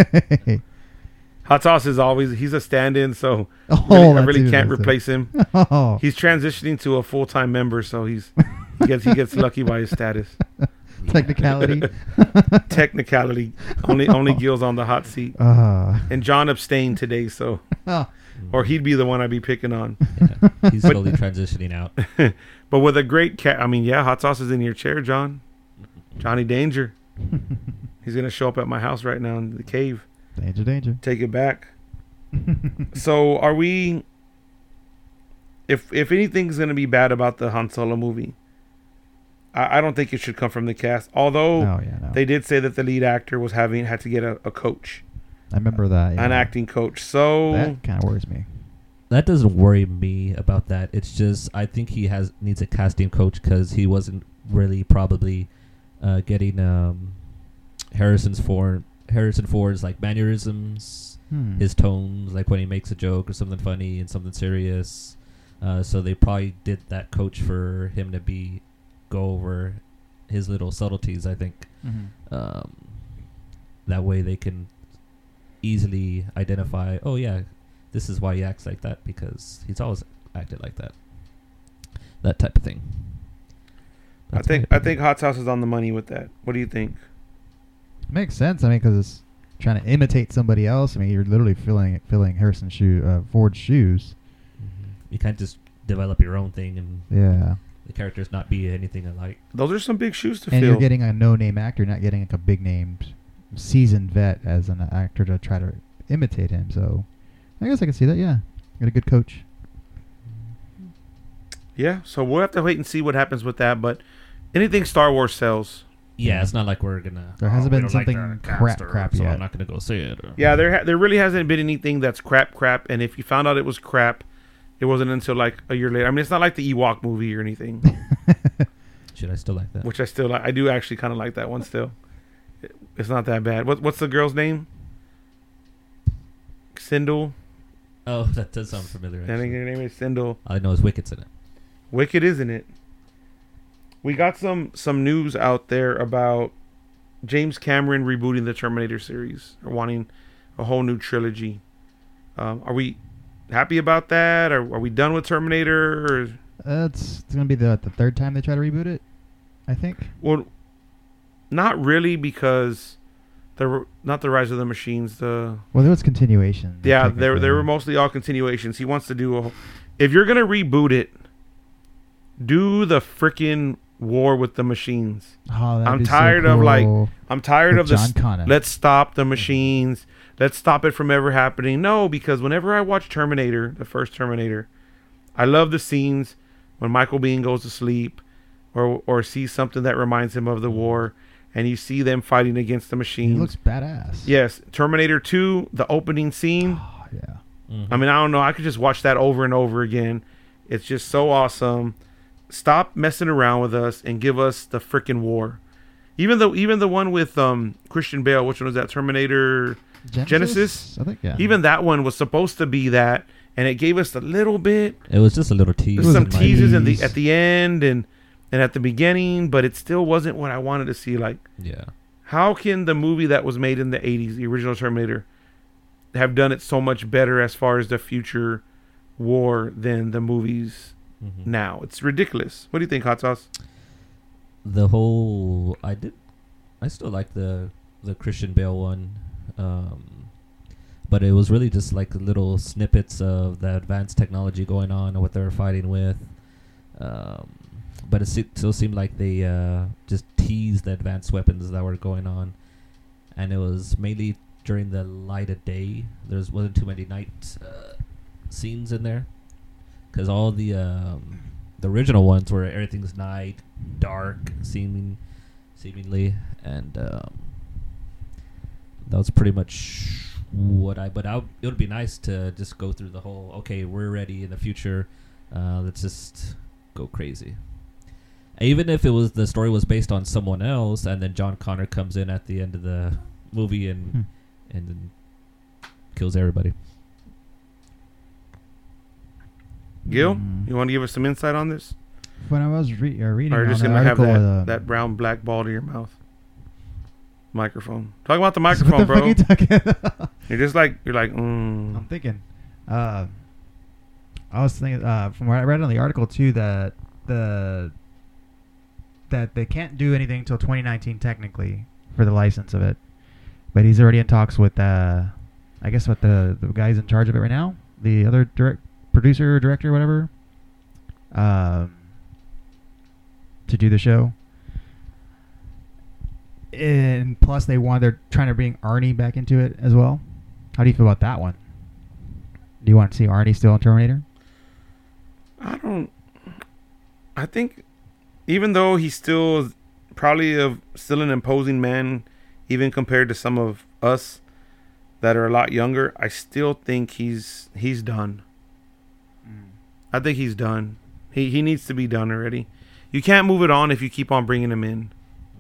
S3: Hot Sauce is he's a stand-in, so
S5: Oh,
S3: I
S5: that's
S3: really
S5: even
S3: can't
S5: better.
S3: replace him.
S5: Oh.
S3: He's transitioning to a full-time member, so he gets lucky by his status.
S5: Technicality.
S3: Technicality, only Gil's on the hot seat,
S5: Uh,
S3: and John abstained today, so or he'd be the one I'd be picking on.
S4: Yeah, he's slowly transitioning out.
S3: But with a great cat, I mean, yeah, Hot Sauce is in your chair, John. Johnny Danger. He's gonna show up at my house right now in the cave.
S5: danger.
S3: Take it back. So are we? If anything's gonna be bad about the Han Solo movie, I don't think it should come from the cast. Although
S5: Oh yeah, no.
S3: they did say that the lead actor had to get a coach,
S5: I remember that. Yeah.
S3: an acting coach. So
S5: That kind of worries me.
S4: That doesn't worry me about that. It's just I think he needs a casting coach because he wasn't really probably getting Harrison Ford's like mannerisms, his tones, like when he makes a joke or something funny and something serious. So they probably did that coach for him to go over his little subtleties. I think that way they can easily identify. Oh yeah, this is why he acts like that because he's always acted like that. That type of thing.
S3: I
S4: That's my
S3: think
S4: opinion.
S3: Hot Sauce is on the money with that. What do you think?
S5: Makes sense. I mean, because it's trying to imitate somebody else. I mean, you're literally filling Harrison Ford's shoes.
S4: You can't just develop your own thing and
S5: Yeah.
S4: the characters not be anything alike.
S3: Those are some big shoes to
S5: And
S3: fill.
S5: you're getting a no-name actor, not getting like a big-name, seasoned vet as an actor to try to imitate him. So, I guess I can see that. Yeah, got a good coach.
S3: Yeah, so we'll have to wait and see what happens with that. But anything Star Wars sells.
S4: Yeah, it's not like we're gonna.
S5: There hasn't
S4: we
S5: been
S4: don't like
S5: something
S4: the cast
S5: crap
S4: so
S5: yet.
S4: I'm not gonna go see it. Or,
S3: Yeah, there really hasn't been anything that's crap. And if you found out it was crap, it wasn't until like a year later. I mean, it's not like the Ewok movie or anything,
S4: should I still like that?
S3: which I still like. I do actually kind of like that one still. It's not that bad. What's the girl's name? Sindel.
S4: Oh, that does sound familiar.
S3: I think
S4: Actually.
S3: her name is Sindel.
S4: All I know is Wicked's in it.
S3: Wicked, isn't it? We got some news out there about James Cameron rebooting the Terminator series or wanting a whole new trilogy. Are we happy about that? Or are we done with Terminator? Or,
S5: It's going to be the third time they try to reboot it, I think.
S3: well, not really, because not the Rise of the Machines.
S5: Well, there was continuation.
S3: They were
S5: technically.
S3: mostly all continuations. He wants to do if you're gonna reboot it, do the freaking War with the Machines.
S5: Oh, that'd
S3: I'm
S5: be so
S3: tired of, like,
S5: cool.
S3: I'm tired
S5: With
S3: of this.
S5: John Connor.
S3: Let's stop the machines. Let's stop it from ever happening. No, because whenever I watch Terminator, the first Terminator, I love the scenes when Michael Biehn goes to sleep or sees something that reminds him of the war, and you see them fighting against the
S5: He
S3: machines.
S5: looks badass.
S3: Yes, Terminator 2, the opening scene.
S5: Oh, yeah.
S4: Mm-hmm.
S3: I mean, I don't know. I could just watch that over and over again. It's just so awesome. Stop messing around with us and give us the freaking war. Even the one with Christian Bale, which one was that? Terminator Genesis?
S5: I think, yeah.
S3: Even that one was supposed to be that, and it gave us a little bit.
S4: It was just a little tease.
S3: There's some
S5: was a
S3: teases
S5: tease.
S3: at the end and at the beginning, but it still wasn't what I wanted to see. Like,
S4: Yeah.
S3: how can the movie that was made in the 80s, the original Terminator, have done it so much better as far as the future war than the movies
S4: Mhm.
S3: now? It's ridiculous. What do you think, Hot Sauce?
S4: The whole I still like the Christian Bale one, but it was really just like little snippets of the advanced technology going on and what they were fighting with. But it still seemed like they just teased the advanced weapons that were going on, and it was mainly during the light of day. Wasn't too many night scenes in there, because all the original ones where everything's night, dark, seemingly, and that was pretty much what it would be nice to just go through the whole. Okay, we're ready in the future. Let's just go crazy. Even if the story was based on someone else, and then John Connor comes in at the end of the movie and then kills everybody.
S3: Gil,
S5: Mm.
S3: you want to give us some insight on this?
S5: When I was reading
S3: Or
S5: on
S3: just
S5: the
S3: gonna have
S5: article,
S3: that brown black ball to your mouth? Microphone. Talk about the
S5: what
S3: microphone,
S5: the fuck
S3: bro.
S5: you talking?
S3: You're like,
S5: I'm thinking. I was thinking from what I read on the article too that they can't do anything until 2019 technically for the license of it, but he's already in talks with I guess what the guys in charge of it right now, the other producer, director, whatever, to do the show. And plus they're trying to bring Arnie back into it as well. How do you feel about that one? Do you want to see Arnie still in Terminator?
S3: I think even though he's still probably still an imposing man, even compared to some of us that are a lot younger, I still think he's done. I think he's done. He needs to be done already. You can't move it on if you keep on bringing him in.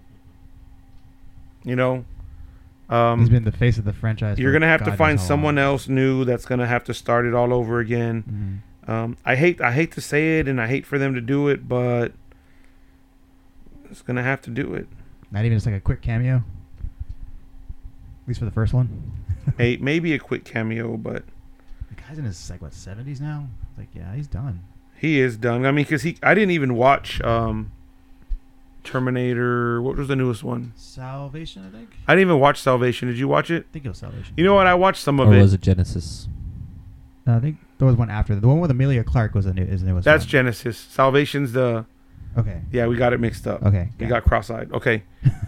S3: You know?
S5: He's been the face of the franchise.
S3: You're
S5: for
S3: going to have
S5: God
S3: to
S5: knows
S3: find
S5: how
S3: someone
S5: long.
S3: else new that's going to have to start it all over again. I hate to say it, and I hate for them to do it, but it's going to have to do it.
S5: Not even just like a quick cameo? At least for the first one?
S3: Hey, maybe a quick cameo, but
S5: The guy's in his, 70s now? Like, yeah, he's done.
S3: he is done. I mean, because I didn't even watch Terminator. What was the newest one?
S5: Salvation, I think?
S3: I didn't even watch Salvation. Did you watch it?
S5: I think it was Salvation.
S3: You know what? I watched some of
S4: Or
S3: it.
S4: was it Genesis?
S5: No, I think there was one after. The one with Amelia Clark is the newest
S3: That's
S5: one.
S3: Genesis. Salvation's the...
S5: Okay.
S3: Yeah, we got it mixed up.
S5: Okay.
S3: We got cross-eyed. Okay.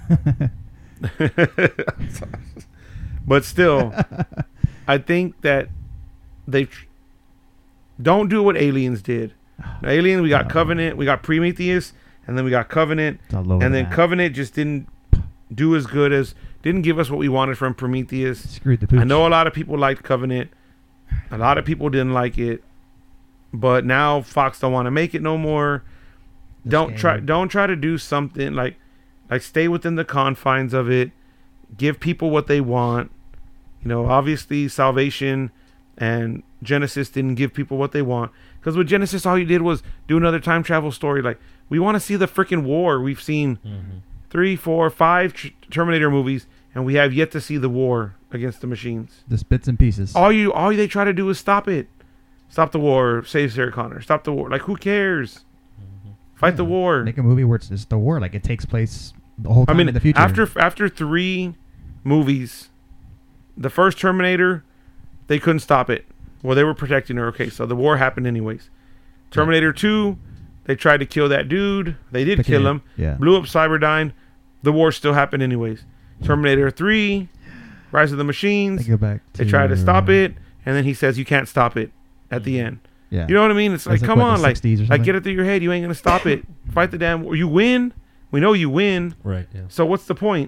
S3: But still, I think that they don't do what Aliens did. Alien, we got
S5: No.
S3: Covenant, we got Prometheus, and then we got Covenant,
S5: It's all over
S3: and then
S5: that.
S3: Covenant just didn't do as good as, didn't give us what we wanted from Prometheus.
S5: Screwed the pooch.
S3: I know a lot of people liked Covenant, a lot of people didn't like it, but now Fox don't want to make it no more. Don't try to do something like stay within the confines of it. Give people what they want. You know, obviously Salvation and Genesis didn't give people what they want, because with Genesis all you did was do another time travel story. Like, we want to see the freaking war. We've seen 3, 4, 5 Terminator movies, and we have yet to see the war against the machines.
S5: Just bits and pieces.
S3: All they try to do is stop it. Stop the war. Save Sarah Connor. Stop the war. Like, who cares? Fight the
S5: Yeah.
S3: war.
S5: Make a movie where it's just the war. Like, it takes place the whole time in the future.
S3: after 3 movies, the first Terminator, they couldn't stop it. Well, they were protecting her. Okay, so the war happened anyways. Terminator 2, they tried to kill that dude. They did kill him.
S5: Yeah.
S3: Blew up Cyberdyne. The war still happened anyways. Terminator 3, Rise of the Machines.
S5: They go back
S3: They try to stop it, and then he says you can't stop it at the end.
S5: Yeah.
S3: You know what I mean? It's like,
S5: That's
S3: come
S5: what,
S3: on,
S5: the
S3: like
S5: 60s or
S3: get
S5: something?
S3: it through your head. You ain't gonna stop it. Fight the damn war. You win. We know you win.
S4: Right, yeah.
S3: So what's the point?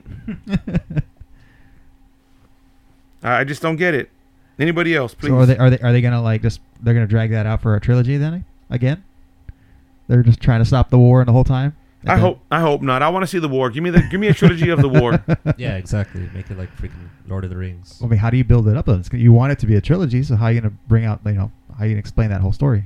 S3: I just don't get it. Anybody else, please?
S5: So are they gonna they're gonna drag that out for a trilogy then again? They're just trying to stop the war the whole time.
S3: I hope not. I want to see the war. Give me a trilogy of the war.
S4: Yeah, exactly. Make it like freaking Lord of the Rings.
S5: I mean, how do you build it up? You want it to be a trilogy, so how are you gonna bring out? How are you gonna explain that whole story?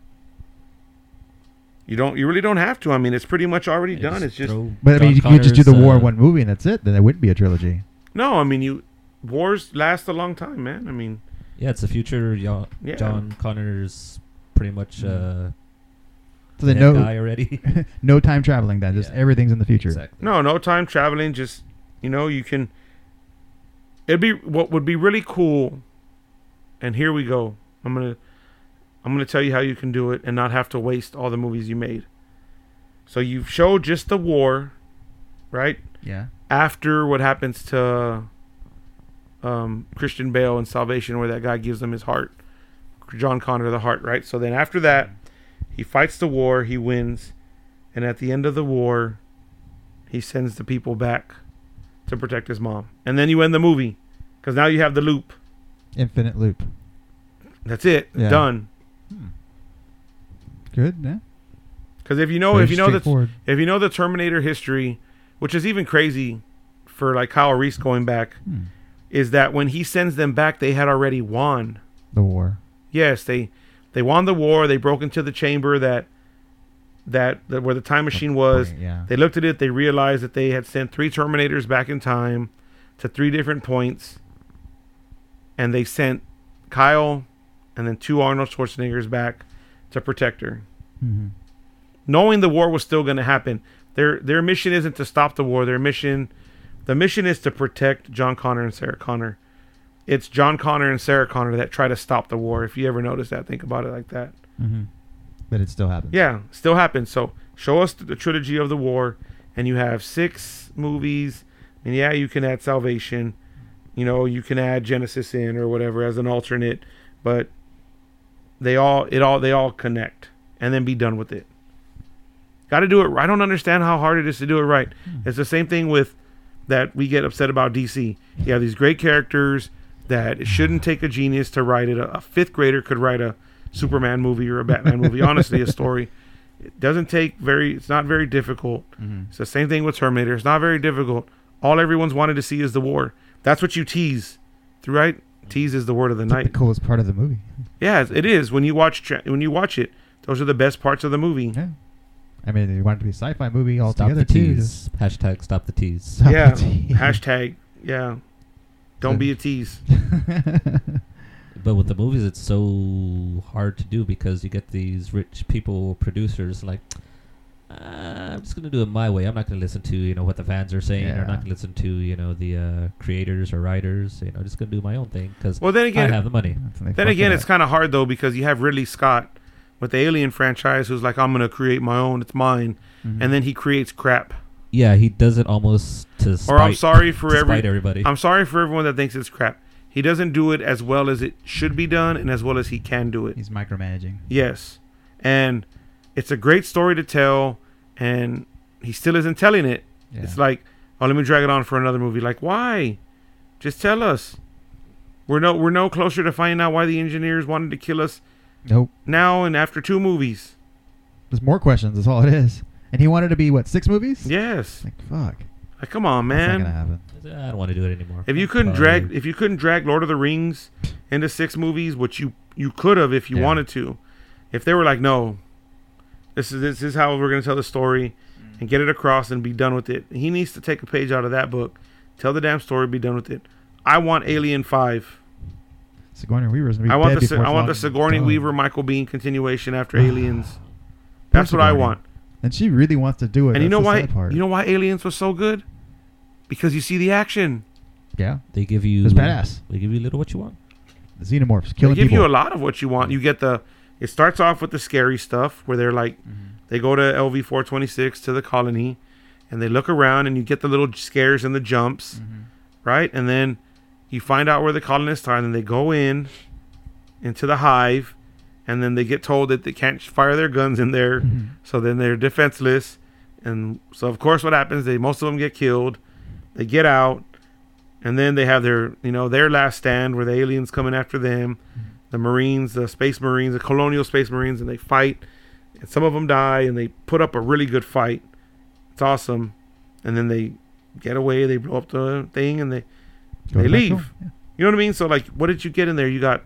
S3: You really don't have to. I mean, it's pretty much already done. It's just
S5: But I mean, you could just do the war in one movie and that's it. Then it wouldn't be a trilogy.
S3: no. I mean, wars last a long time, man. I mean,
S4: Yeah, it's the future.
S3: Yeah.
S4: John Connor's pretty much
S5: So
S4: dead
S5: then
S4: guy already.
S5: no time traveling. Then just
S4: Yeah.
S5: everything's in the future.
S4: Exactly.
S3: no time traveling. Just you can. It'd be what would be really cool. And here we go. I'm gonna tell you how you can do it and not have to waste all the movies you made. So you've showed just the war, right?
S5: Yeah.
S3: After what happens to Christian Bale in Salvation, where that guy gives him his heart, John Connor the heart, right? So then after that, he fights the war, he wins, and at the end of the war, he sends the people back to protect his mom. And then you end the movie, because now you have the loop.
S5: Infinite loop.
S3: That's it.
S5: Yeah.
S3: Done.
S5: Good. Yeah.
S3: Because if you know the Terminator history, which is even crazy for like Kyle Reese going back, is that when he sends them back, they had already won
S5: the war.
S3: Yes, they won the war. They broke into the chamber that where the time machine was.
S5: Yeah.
S3: They looked at it. They realized that they had sent 3 Terminators back in time to 3 different points, and they sent Kyle and then 2 Arnold Schwarzeneggers back to protect her.
S5: Mm-hmm.
S3: Knowing the war was still going to happen. Their mission isn't to stop the war. The mission is to protect John Connor and Sarah Connor. It's John Connor and Sarah Connor that try to stop the war. If you ever notice that, think about it like that.
S5: Mm-hmm. But it still happens.
S3: Yeah, still happens. So show us the trilogy of the war, and you have 6 movies. And yeah, you can add Salvation. You can add Genesis in or whatever as an alternate, but they all connect, and then be done with it. Got to do it. I don't understand how hard it is to do it right. It's the same thing with that we get upset about DC. You have these great characters that it shouldn't take a genius to write it. A 5th grader could write a Superman movie or a Batman movie. Honestly, a story. It's not very difficult.
S5: Mm-hmm.
S3: It's the same thing with Terminator. It's not very difficult. All everyone's wanted to see is the war. That's what you tease, right? Tease is the word of the night.
S5: The coolest part of the movie.
S3: Yeah, it is. When you watch it, those are the best parts of the movie.
S5: Yeah. I mean, you want it to be a sci-fi movie
S4: Stop
S5: altogether
S4: the
S5: too.
S4: tease. Hashtag stop the tease.
S5: Stop
S3: Yeah.
S5: the tease.
S3: Hashtag. Yeah. Don't be a tease.
S4: But with the movies, it's so hard to do because you get these rich people, producers, like, I'm just going to do it my way. I'm not going to listen to, what the fans are saying.
S5: Yeah.
S4: Or not going to listen to, the creators or writers. Just going to do my own thing because
S3: Then again,
S4: I have the money.
S3: it's kind of hard though because you have Ridley Scott with the Alien franchise who's like, I'm going to create my own. It's mine.
S5: Mm-hmm.
S3: And then he creates crap.
S4: Yeah, he does it almost to spite,
S3: Or I'm sorry for
S4: everybody.
S3: I'm sorry for everyone that thinks it's crap. He doesn't do it as well as it should be done and as well as he can do it.
S5: He's micromanaging.
S3: Yes. And it's a great story to tell, and he still isn't telling it.
S5: Yeah.
S3: It's like, oh, let me drag it on for another movie. Like, why? Just tell us. We're no closer to finding out why the engineers wanted to kill us
S5: Nope.
S3: now and after 2 movies.
S5: There's more questions. That's all it is. And he wanted to be 6 movies?
S3: Yes.
S5: Like fuck.
S3: Like, come on,
S5: That's not
S3: man.
S5: gonna happen.
S4: I don't want to do it anymore.
S3: If you couldn't drag Lord of the Rings into 6 movies, which you could have if you
S5: Yeah.
S3: wanted to, if they were like, no, this is how we're gonna tell the story and get it across and be done with it. He needs to take a page out of that book, tell the damn story, be done with it. I want Alien 5.
S5: Sigourney Weaver's gonna be
S3: I want
S5: dead before
S3: the
S5: it's
S3: Sigourney
S5: done.
S3: Weaver Michael Biehn continuation after Aliens. That's what I
S5: Sigourney.
S3: want.
S5: And she really wants to do it.
S3: And you
S5: That's
S3: know
S5: the
S3: why?
S5: sad part.
S3: You know why Aliens was so good? Because you see the action.
S5: Yeah.
S4: They give you.
S5: It's badass.
S4: They give you a little what you want.
S5: The xenomorphs
S3: They
S5: killing
S3: give
S5: people.
S3: you a lot of what you want. You get it starts off with the scary stuff where they're like, they go to LV-426 to the colony and they look around and you get the little scares and the jumps, right? And then you find out where the colonists are and then they go into the hive and then they get told that they can't fire their guns in there. So then they're defenseless. And so of course what happens, most of them get killed. They get out and then they have their last stand where the aliens coming after them. The Marines, the Space Marines, the Colonial Space Marines, and they fight. And some of them die, and they put up a really good fight. It's awesome. And then they get away, they blow up the thing, and they
S5: Go back
S3: leave.
S5: home. Yeah.
S3: You know what I mean? So, like, what did you get in there? You got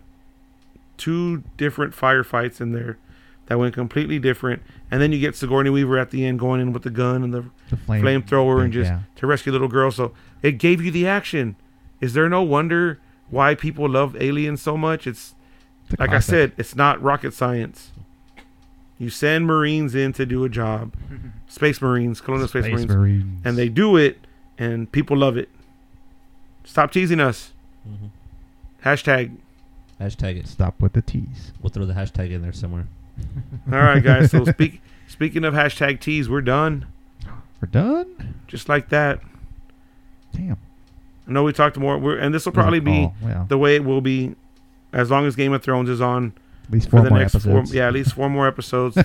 S3: 2 different firefights in there that went completely different. And then you get Sigourney Weaver at the end going in with the gun and the
S5: The
S3: flamethrower and just
S5: yeah.
S3: to rescue little girls. So it gave you the action. Is there no wonder why people love Aliens so much? It's
S5: It's a
S3: like
S5: classic.
S3: I said, it's not rocket science. You send Marines in to do a job, Space Marines, Colonial Space Marines,
S5: Marines.
S3: and they do it, and people love it. Stop teasing us.
S4: Mhm.
S3: Hashtag.
S4: Hashtag it.
S5: Stop with the T's.
S4: We'll throw the hashtag in there somewhere.
S3: All right, guys. So speaking of hashtag tease, we're done.
S5: We're done.
S3: Just like that.
S5: Damn.
S3: I know we talked more, and this will probably be
S5: yeah.
S3: the way it will be, as long as Game of Thrones is on
S5: At least
S3: for
S5: 4
S3: the
S5: more
S3: next
S5: episodes.
S3: at least 4 more episodes.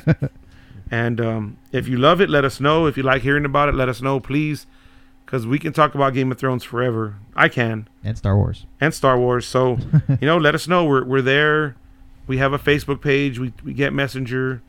S3: And if you love it, let us know. If you like hearing about it, let us know, please, because we can talk about Game of Thrones forever. I can,
S5: And Star Wars.
S3: and Star Wars. So let us know. We're there. We have a Facebook page. We get Messenger.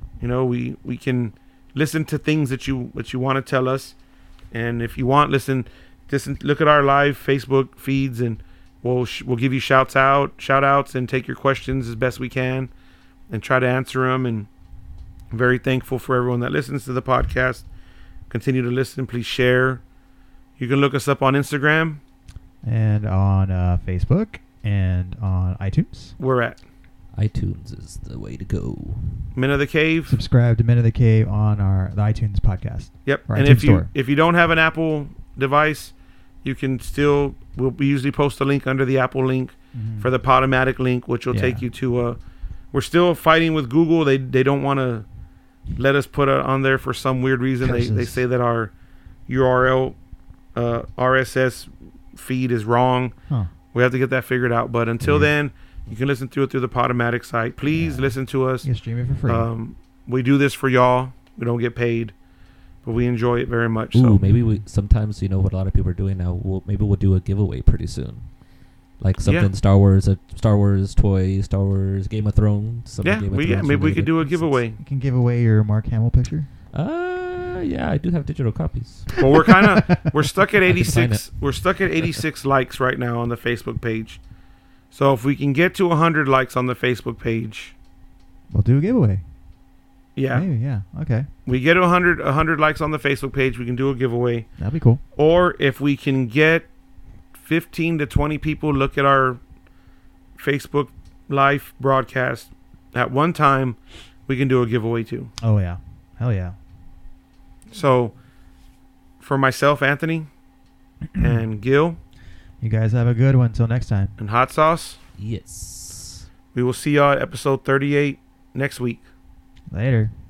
S3: We can listen to things that you want to tell us, and if you want, listen. Look at our live Facebook feeds, and we'll give you shout outs, and take your questions as best we can, and try to answer them. And I'm very thankful for everyone that listens to the podcast. Continue to listen. Please share. You can look us up on Instagram.
S5: And on Facebook. And on iTunes.
S3: We're at
S4: iTunes is the way to go.
S3: Men of the Cave.
S5: Subscribe to Men of the Cave on the iTunes podcast.
S3: Yep.
S5: Or
S3: And
S5: iTunes Store.
S3: if you don't have an Apple device, you can still. We usually post a link under the Apple link for the Podomatic link, which will take you to. We're still fighting with Google. They don't want to let us put it on there for some weird reason. They
S5: Curses.
S3: say that our URL RSS feed is wrong.
S5: Huh.
S3: We have to get that figured out. But until
S5: Weird.
S3: then, you can listen to it through the Podomatic site. Please
S5: Yeah.
S3: listen to us.
S5: You can stream it for free.
S3: We do this for y'all. We don't get paid, but we enjoy it very much.
S4: Ooh,
S3: So
S4: maybe we sometimes what a lot of people are doing now. We'll do a giveaway pretty soon, like something Star Wars, a Star Wars toy, Star Wars, Game of Thrones. Some Game of Thrones
S3: maybe we could
S4: related.
S3: do a giveaway.
S5: You can give away your Mark Hamill picture.
S4: Yeah, I do have digital copies.
S3: Well, we're stuck at
S4: I can sign
S3: 86. We're stuck at 86 likes right now on the Facebook page. So if we can get to 100 likes on the Facebook page,
S5: We'll do a giveaway.
S3: yeah,
S5: Maybe, yeah. Okay.
S3: we get 100 likes on the Facebook page, we can do a giveaway.
S5: That'd be cool.
S3: Or if we can get 15 to 20 people look at our Facebook live broadcast at one time, we can do a giveaway too.
S5: Oh, yeah. Hell yeah.
S3: So for myself, Anthony, and Gil,
S5: You guys have a good one. Till next time.
S3: and Hot Sauce,
S4: Yes.
S3: we will see y'all at episode 38 next week.
S5: Later.